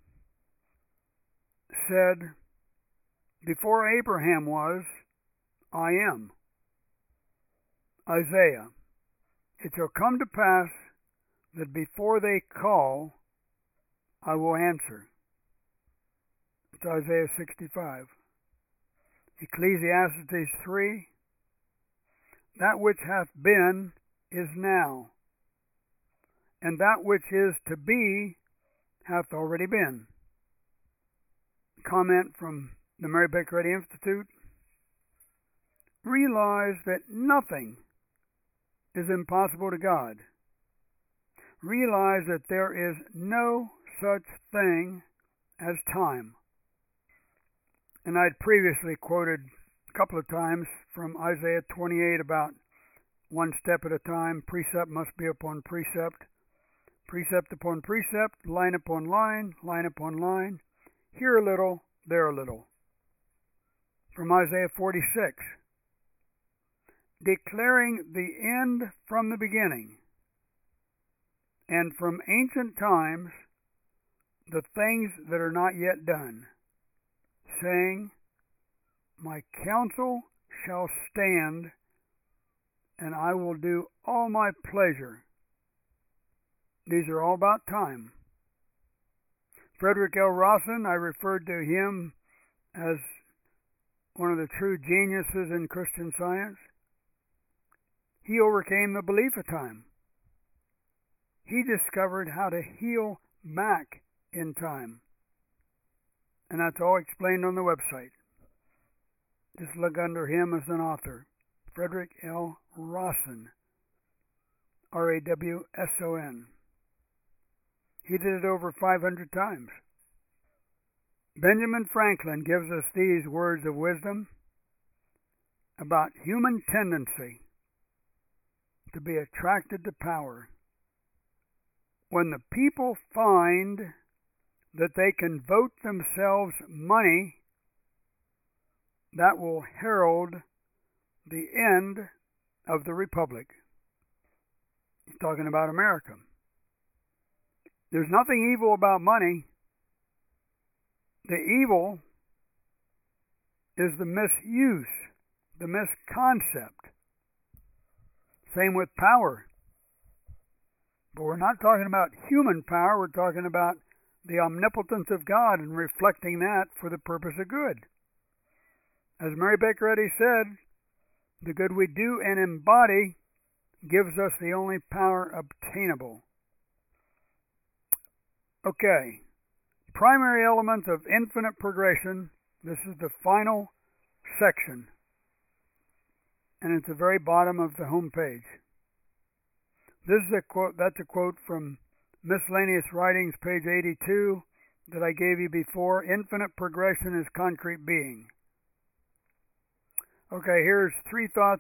said, "Before Abraham was, I am." Isaiah, "It shall come to pass that before they call, I will answer." It's Isaiah sixty-five. Ecclesiastes three, "That which hath been is now, and that which is to be hath already been." Comment from the Mary Baker Eddy Institute. Realize that nothing is impossible to God. Realize that there is no such thing as time. And I'd previously quoted a couple of times from Isaiah twenty-eight about one step at a time. Precept must be upon precept. Precept upon precept, line upon line, line upon line. Here a little, there a little. From Isaiah forty-six. Declaring the end from the beginning, and from ancient times the things that are not yet done, saying, My counsel shall stand, and I will do all my pleasure. These are all about time. Frederick L. Rawson, I referred to him as one of the true geniuses in Christian Science. He overcame the belief of time. He discovered how to heal back in time. And that's all explained on the website. Just look under him as an author. Frederick L. Rawson. R A W S O N. He did it over five hundred times. Benjamin Franklin gives us these words of wisdom about human tendency to be attracted to power. When the people find that they can vote themselves money, that will herald the end of the Republic. He's talking about America. There's nothing evil about money. The evil is the misuse, the misconcept. Same with power. But we're not talking about human power. We're talking about the omnipotence of God and reflecting that for the purpose of good. As Mary Baker Eddy said, the good we do and embody gives us the only power obtainable. Okay. Primary elements of infinite progression. This is the final section. And it's the very bottom of the home page. This is a quote, that's a quote from Miscellaneous Writings, page eighty-two, that I gave you before. Infinite progression is concrete being. Okay, here's three thoughts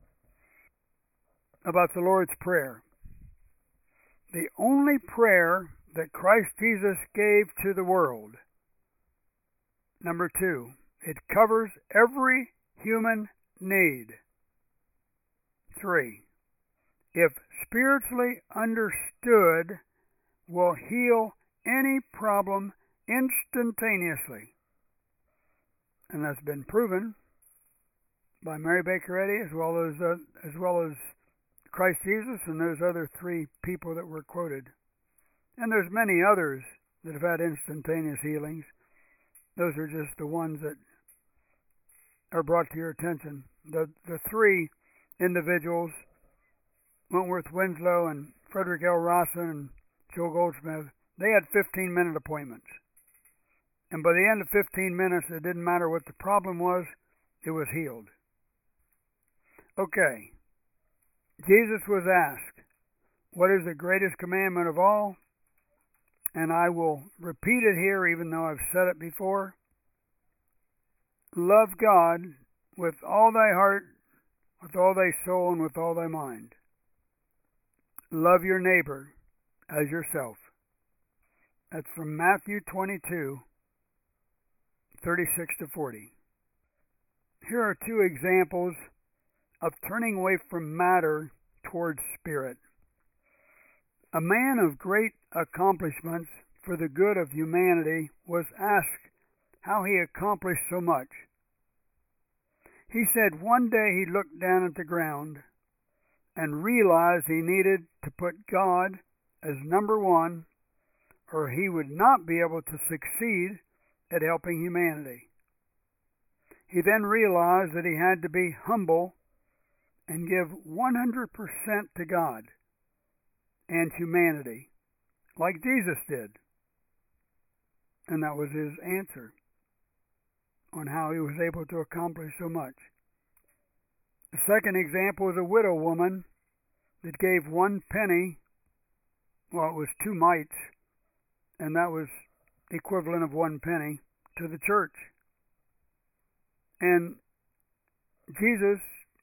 about the Lord's Prayer. The only prayer that Christ Jesus gave to the world. Number two, It covers every human need. Three, if spiritually understood, will heal any problem instantaneously. And that's been proven by Mary Baker Eddy, as well as uh, as well as Christ Jesus and those other three people that were quoted. And there's many others that have had instantaneous healings. Those are just the ones that are brought to your attention. The the three individuals, Wentworth Winslow and Frederick L. Rawson and Joe Goldsmith, they had fifteen-minute appointments. And by the end of fifteen minutes, it didn't matter what the problem was, it was healed. Okay. Jesus was asked, what is the greatest commandment of all? And I will repeat it here, even though I've said it before. Love God with all thy heart, with all thy soul, and with all thy mind. Love your neighbor as yourself. That's from Matthew twenty-two, thirty-six to forty. Here are two examples of turning away from matter towards spirit. A man of great accomplishments for the good of humanity was asked how he accomplished so much. He said one day he looked down at the ground and realized he needed to put God as number one, or he would not be able to succeed at helping humanity. He then realized that he had to be humble and give one hundred percent to God and humanity, like Jesus did. And that was his answer on how he was able to accomplish so much. The second example is a widow woman that gave one penny, well, it was two mites, and that was equivalent of one penny, to the church. And Jesus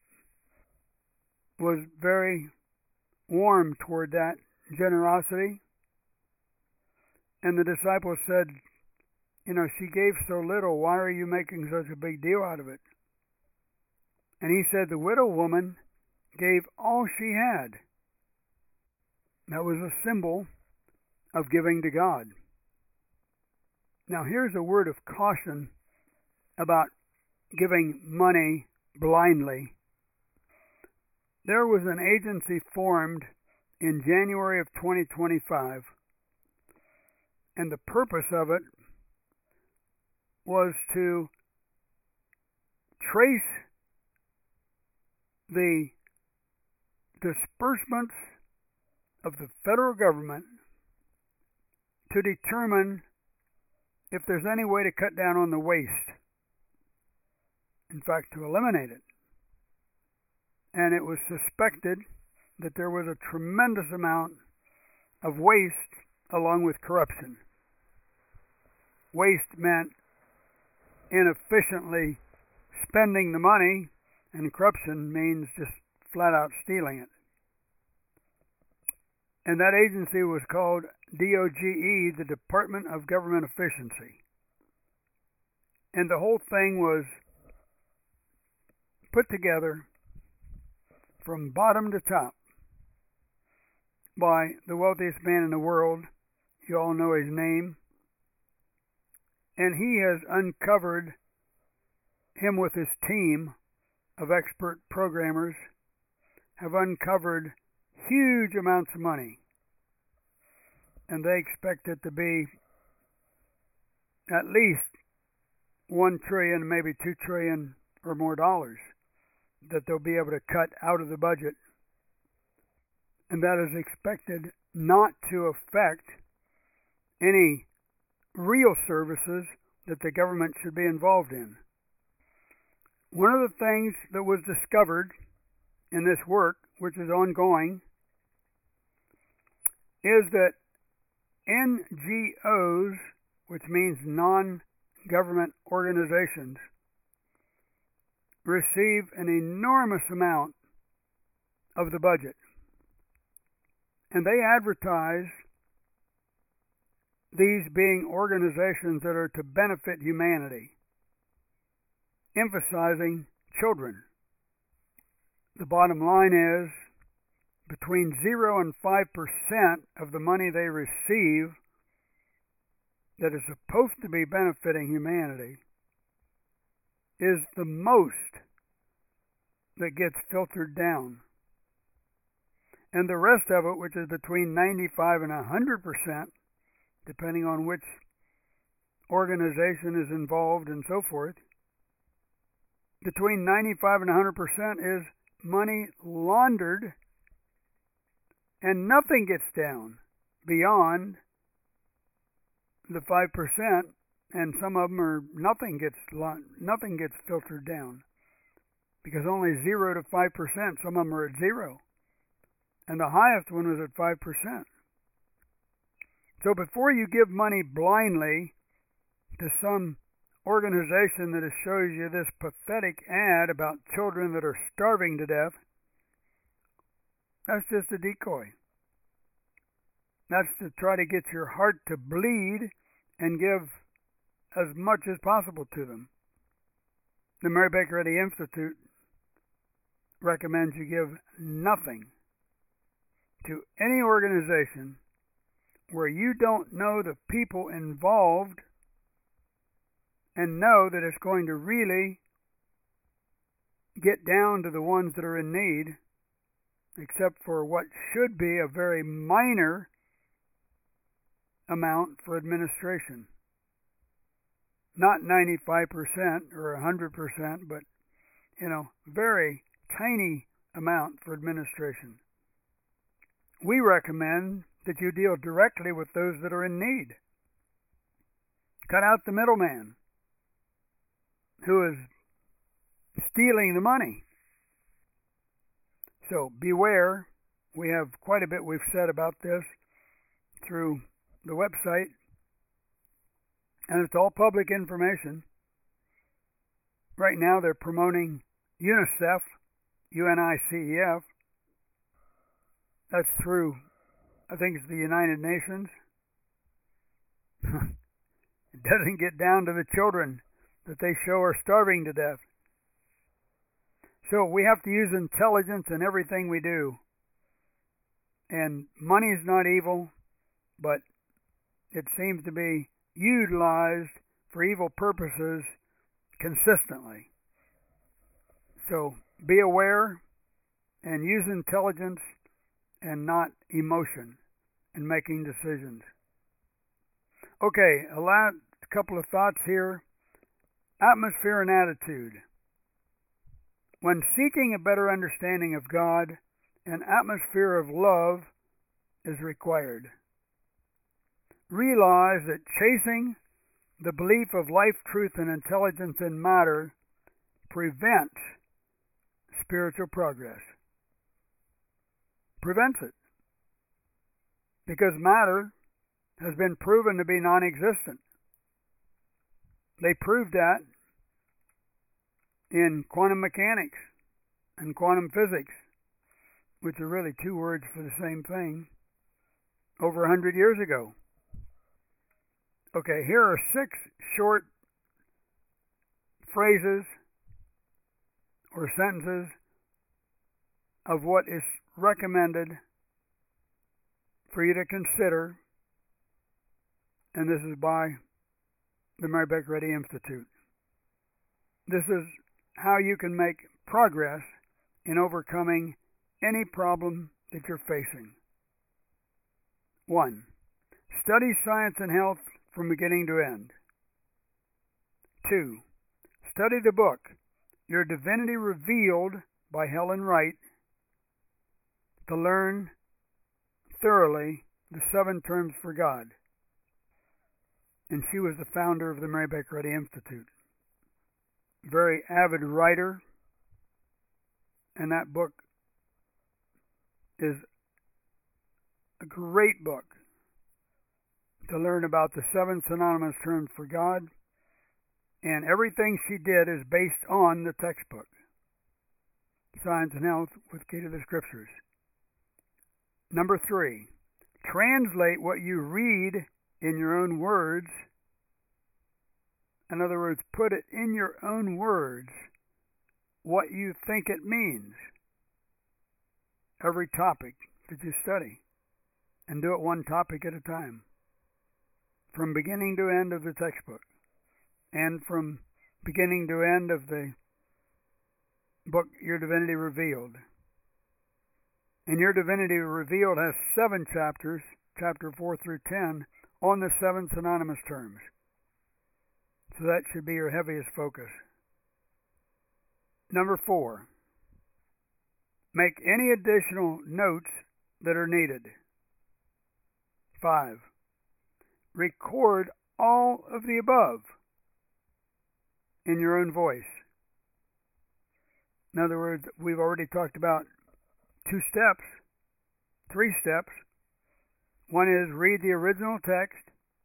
was very warm toward that generosity. And the disciples said, you know, she gave so little, why are you making such a big deal out of it? And he said, the widow woman gave all she had. That was a symbol of giving to God. Now here's a word of caution about giving money blindly. There was an agency formed in January of twenty twenty-five, and the purpose of it was to trace the disbursements of the federal government to determine if there's any way to cut down on the waste. In fact, to eliminate it. And it was suspected that there was a tremendous amount of waste along with corruption. Waste meant inefficiently spending the money, and corruption means just flat out stealing it. And that agency was called D O G E, the Department of Government Efficiency. And the whole thing was put together from bottom to top by the wealthiest man in the world. You all know his name. And he has uncovered, him with his team of expert programmers, have uncovered huge amounts of money. And they expect it to be at least one trillion, maybe two trillion or more dollars that they'll be able to cut out of the budget. And that is expected not to affect any real services that the government should be involved in. One of the things that was discovered in this work, which is ongoing, is that N G Os, which means non-government organizations, receive an enormous amount of the budget. And they advertise these being organizations that are to benefit humanity. emphasizing children. The bottom line is between zero and five percent of the money they receive that is supposed to be benefiting humanity is the most that gets filtered down. And the rest of it, which is between ninety-five and one hundred percent, depending on which organization is involved and so forth, between ninety-five and one hundred percent is money laundered, and nothing gets down beyond the five percent, and some of them are nothing gets nothing gets filtered down, because only zero to five percent. Some of them are at zero, and the highest one was at five percent. So before you give money blindly to some organization that shows you this pathetic ad about children that are starving to death, that's just a decoy. That's to try to get your heart to bleed and give as much as possible to them. The Mary Baker Eddy Institute recommends you give nothing to any organization where you don't know the people involved and know that it's going to really get down to the ones that are in need, except for what should be a very minor amount for administration. Not ninety-five percent or one hundred percent, but, you know, very tiny amount for administration. We recommend that you deal directly with those that are in need. Cut out the middleman who is stealing the money. So beware. We have quite a bit we've said about this through the website, and it's all public information. Right now they're promoting UNICEF, U N I C E F. That's through, I think it's the United Nations. It doesn't get down to the children that they show are starving to death. So we have to use intelligence in everything we do. And money is not evil, but it seems to be utilized for evil purposes consistently. So be aware and use intelligence and not emotion in making decisions. Okay, a last couple of thoughts here. Atmosphere and attitude. When seeking a better understanding of God, an atmosphere of love is required. Realize that chasing the belief of life, truth, and intelligence in matter prevents spiritual progress. Prevents it. Because matter has been proven to be non-existent. They proved that in quantum mechanics and quantum physics, which are really two words for the same thing, over a hundred years ago. Okay, here are six short phrases or sentences of what is recommended for you to consider, and this is by the Mary Baker Eddy Institute. This is how you can make progress in overcoming any problem that you're facing. One, study science and health from beginning to end. Two, study the book, Your Divinity Revealed by Helen Wright, to learn thoroughly the seven terms for God. And she was the founder of the Mary Baker Eddy Institute. Very avid writer, and that book is a great book to learn about the seven synonymous terms for God, and everything she did is based on the textbook, Science and Health with Key to the Scriptures. Number three, translate what you read in your own words In other words, put it in your own words what you think it means. Every topic that you study. And do it one topic at a time. From beginning to end of the textbook. And from beginning to end of the book, Your Divinity Revealed. And Your Divinity Revealed has seven chapters, chapter four through ten, on the seven synonymous terms. So that should be your heaviest focus. Number four, make any additional notes that are needed. Five, record all of the above in your own voice. In other words, we've already talked about two steps, three steps. One is read the original text.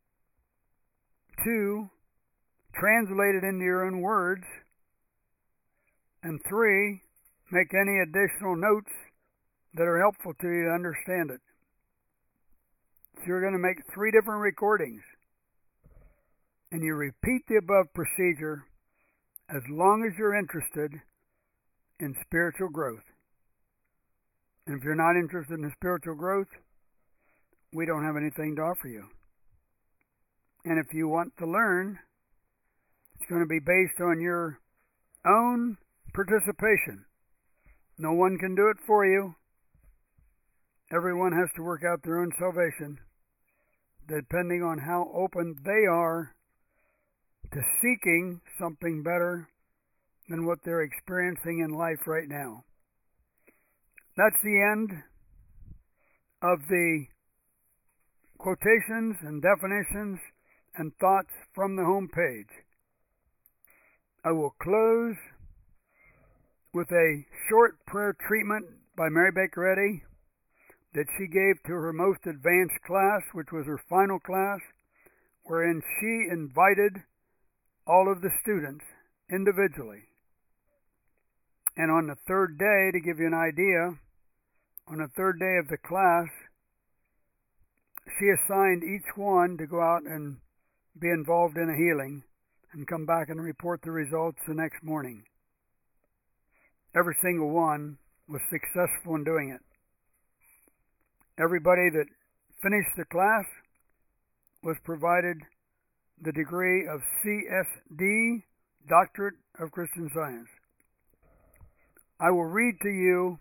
Two, translate it into your own words. And three, make any additional notes that are helpful to you to understand it. So you're going to make three different recordings. And you repeat the above procedure as long as you're interested in spiritual growth. And if you're not interested in spiritual growth, we don't have anything to offer you. And if you want to learn, it's going to be based on your own participation. No one can do it for you. Everyone has to work out their own salvation, depending on how open they are to seeking something better than what they're experiencing in life right now. That's the end of the quotations and definitions and thoughts from the home page. I will close with a short prayer treatment by Mary Baker Eddy that she gave to her most advanced class, which was her final class, wherein she invited all of the students individually. And on the third day, to give you an idea, on the third day of the class, she assigned each one to go out and be involved in a healing and come back and report the results the next morning. Every single one was successful in doing it. Everybody that finished the class was provided the degree of C S D, Doctorate of Christian Science. I will read to you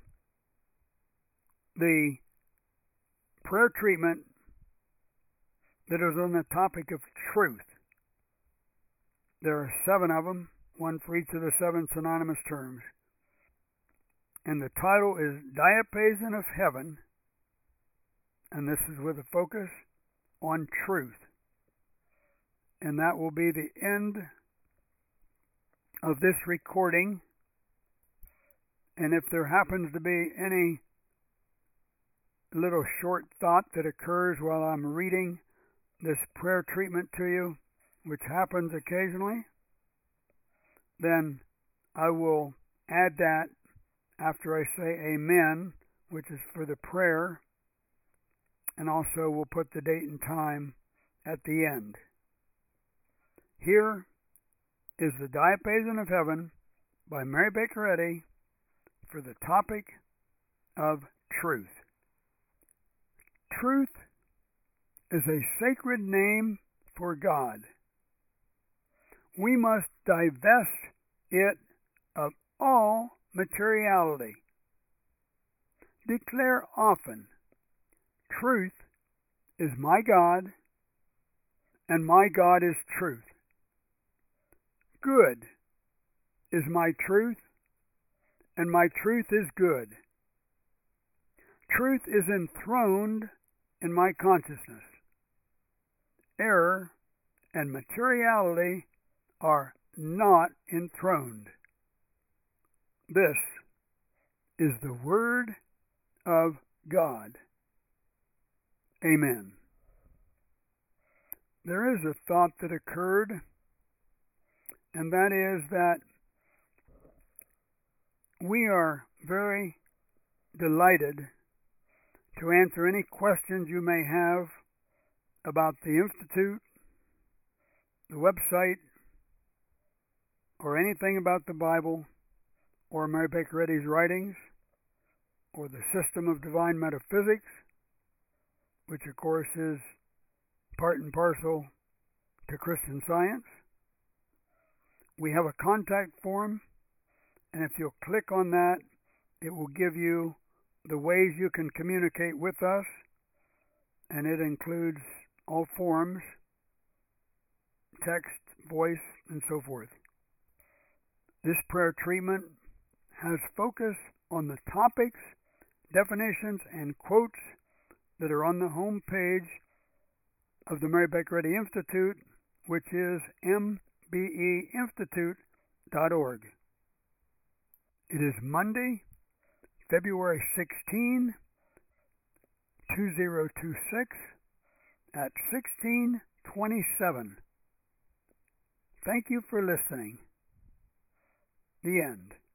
the prayer treatment that is on the topic of truth. There are seven of them, one for each of the seven synonymous terms. And the title is Diapason of Heaven, and this is with a focus on truth. And that will be the end of this recording. And if there happens to be any little short thought that occurs while I'm reading this prayer treatment to you, which happens occasionally, then I will add that after I say amen, which is for the prayer, and also we'll put the date and time at the end. Here is the Diapason of Heaven by Mary Baker Eddy for the topic of truth. Truth is a sacred name for God. We must divest it of all materiality. Declare often, truth is my God, and my God is truth. Good is my truth, and my truth is good. Truth is enthroned in my consciousness. Error and materiality are not enthroned. This is the Word of God. Amen. There is a thought that occurred, and that is that we are very delighted to answer any questions you may have about the Institute, the website, or anything about the Bible or Mary Baker Eddy's writings or the system of divine metaphysics, which of course is part and parcel to Christian Science, we have a contact form, and if you'll click on that, it will give you the ways you can communicate with us, and it includes all forms, text, voice, and so forth. This prayer treatment has focus on the topics, definitions, and quotes that are on the home page of the Mary Baker Eddy Institute, which is m b e institute dot org. It is Monday, February sixteenth, two thousand twenty-six at sixteen twenty-seven. Thank you for listening. The end.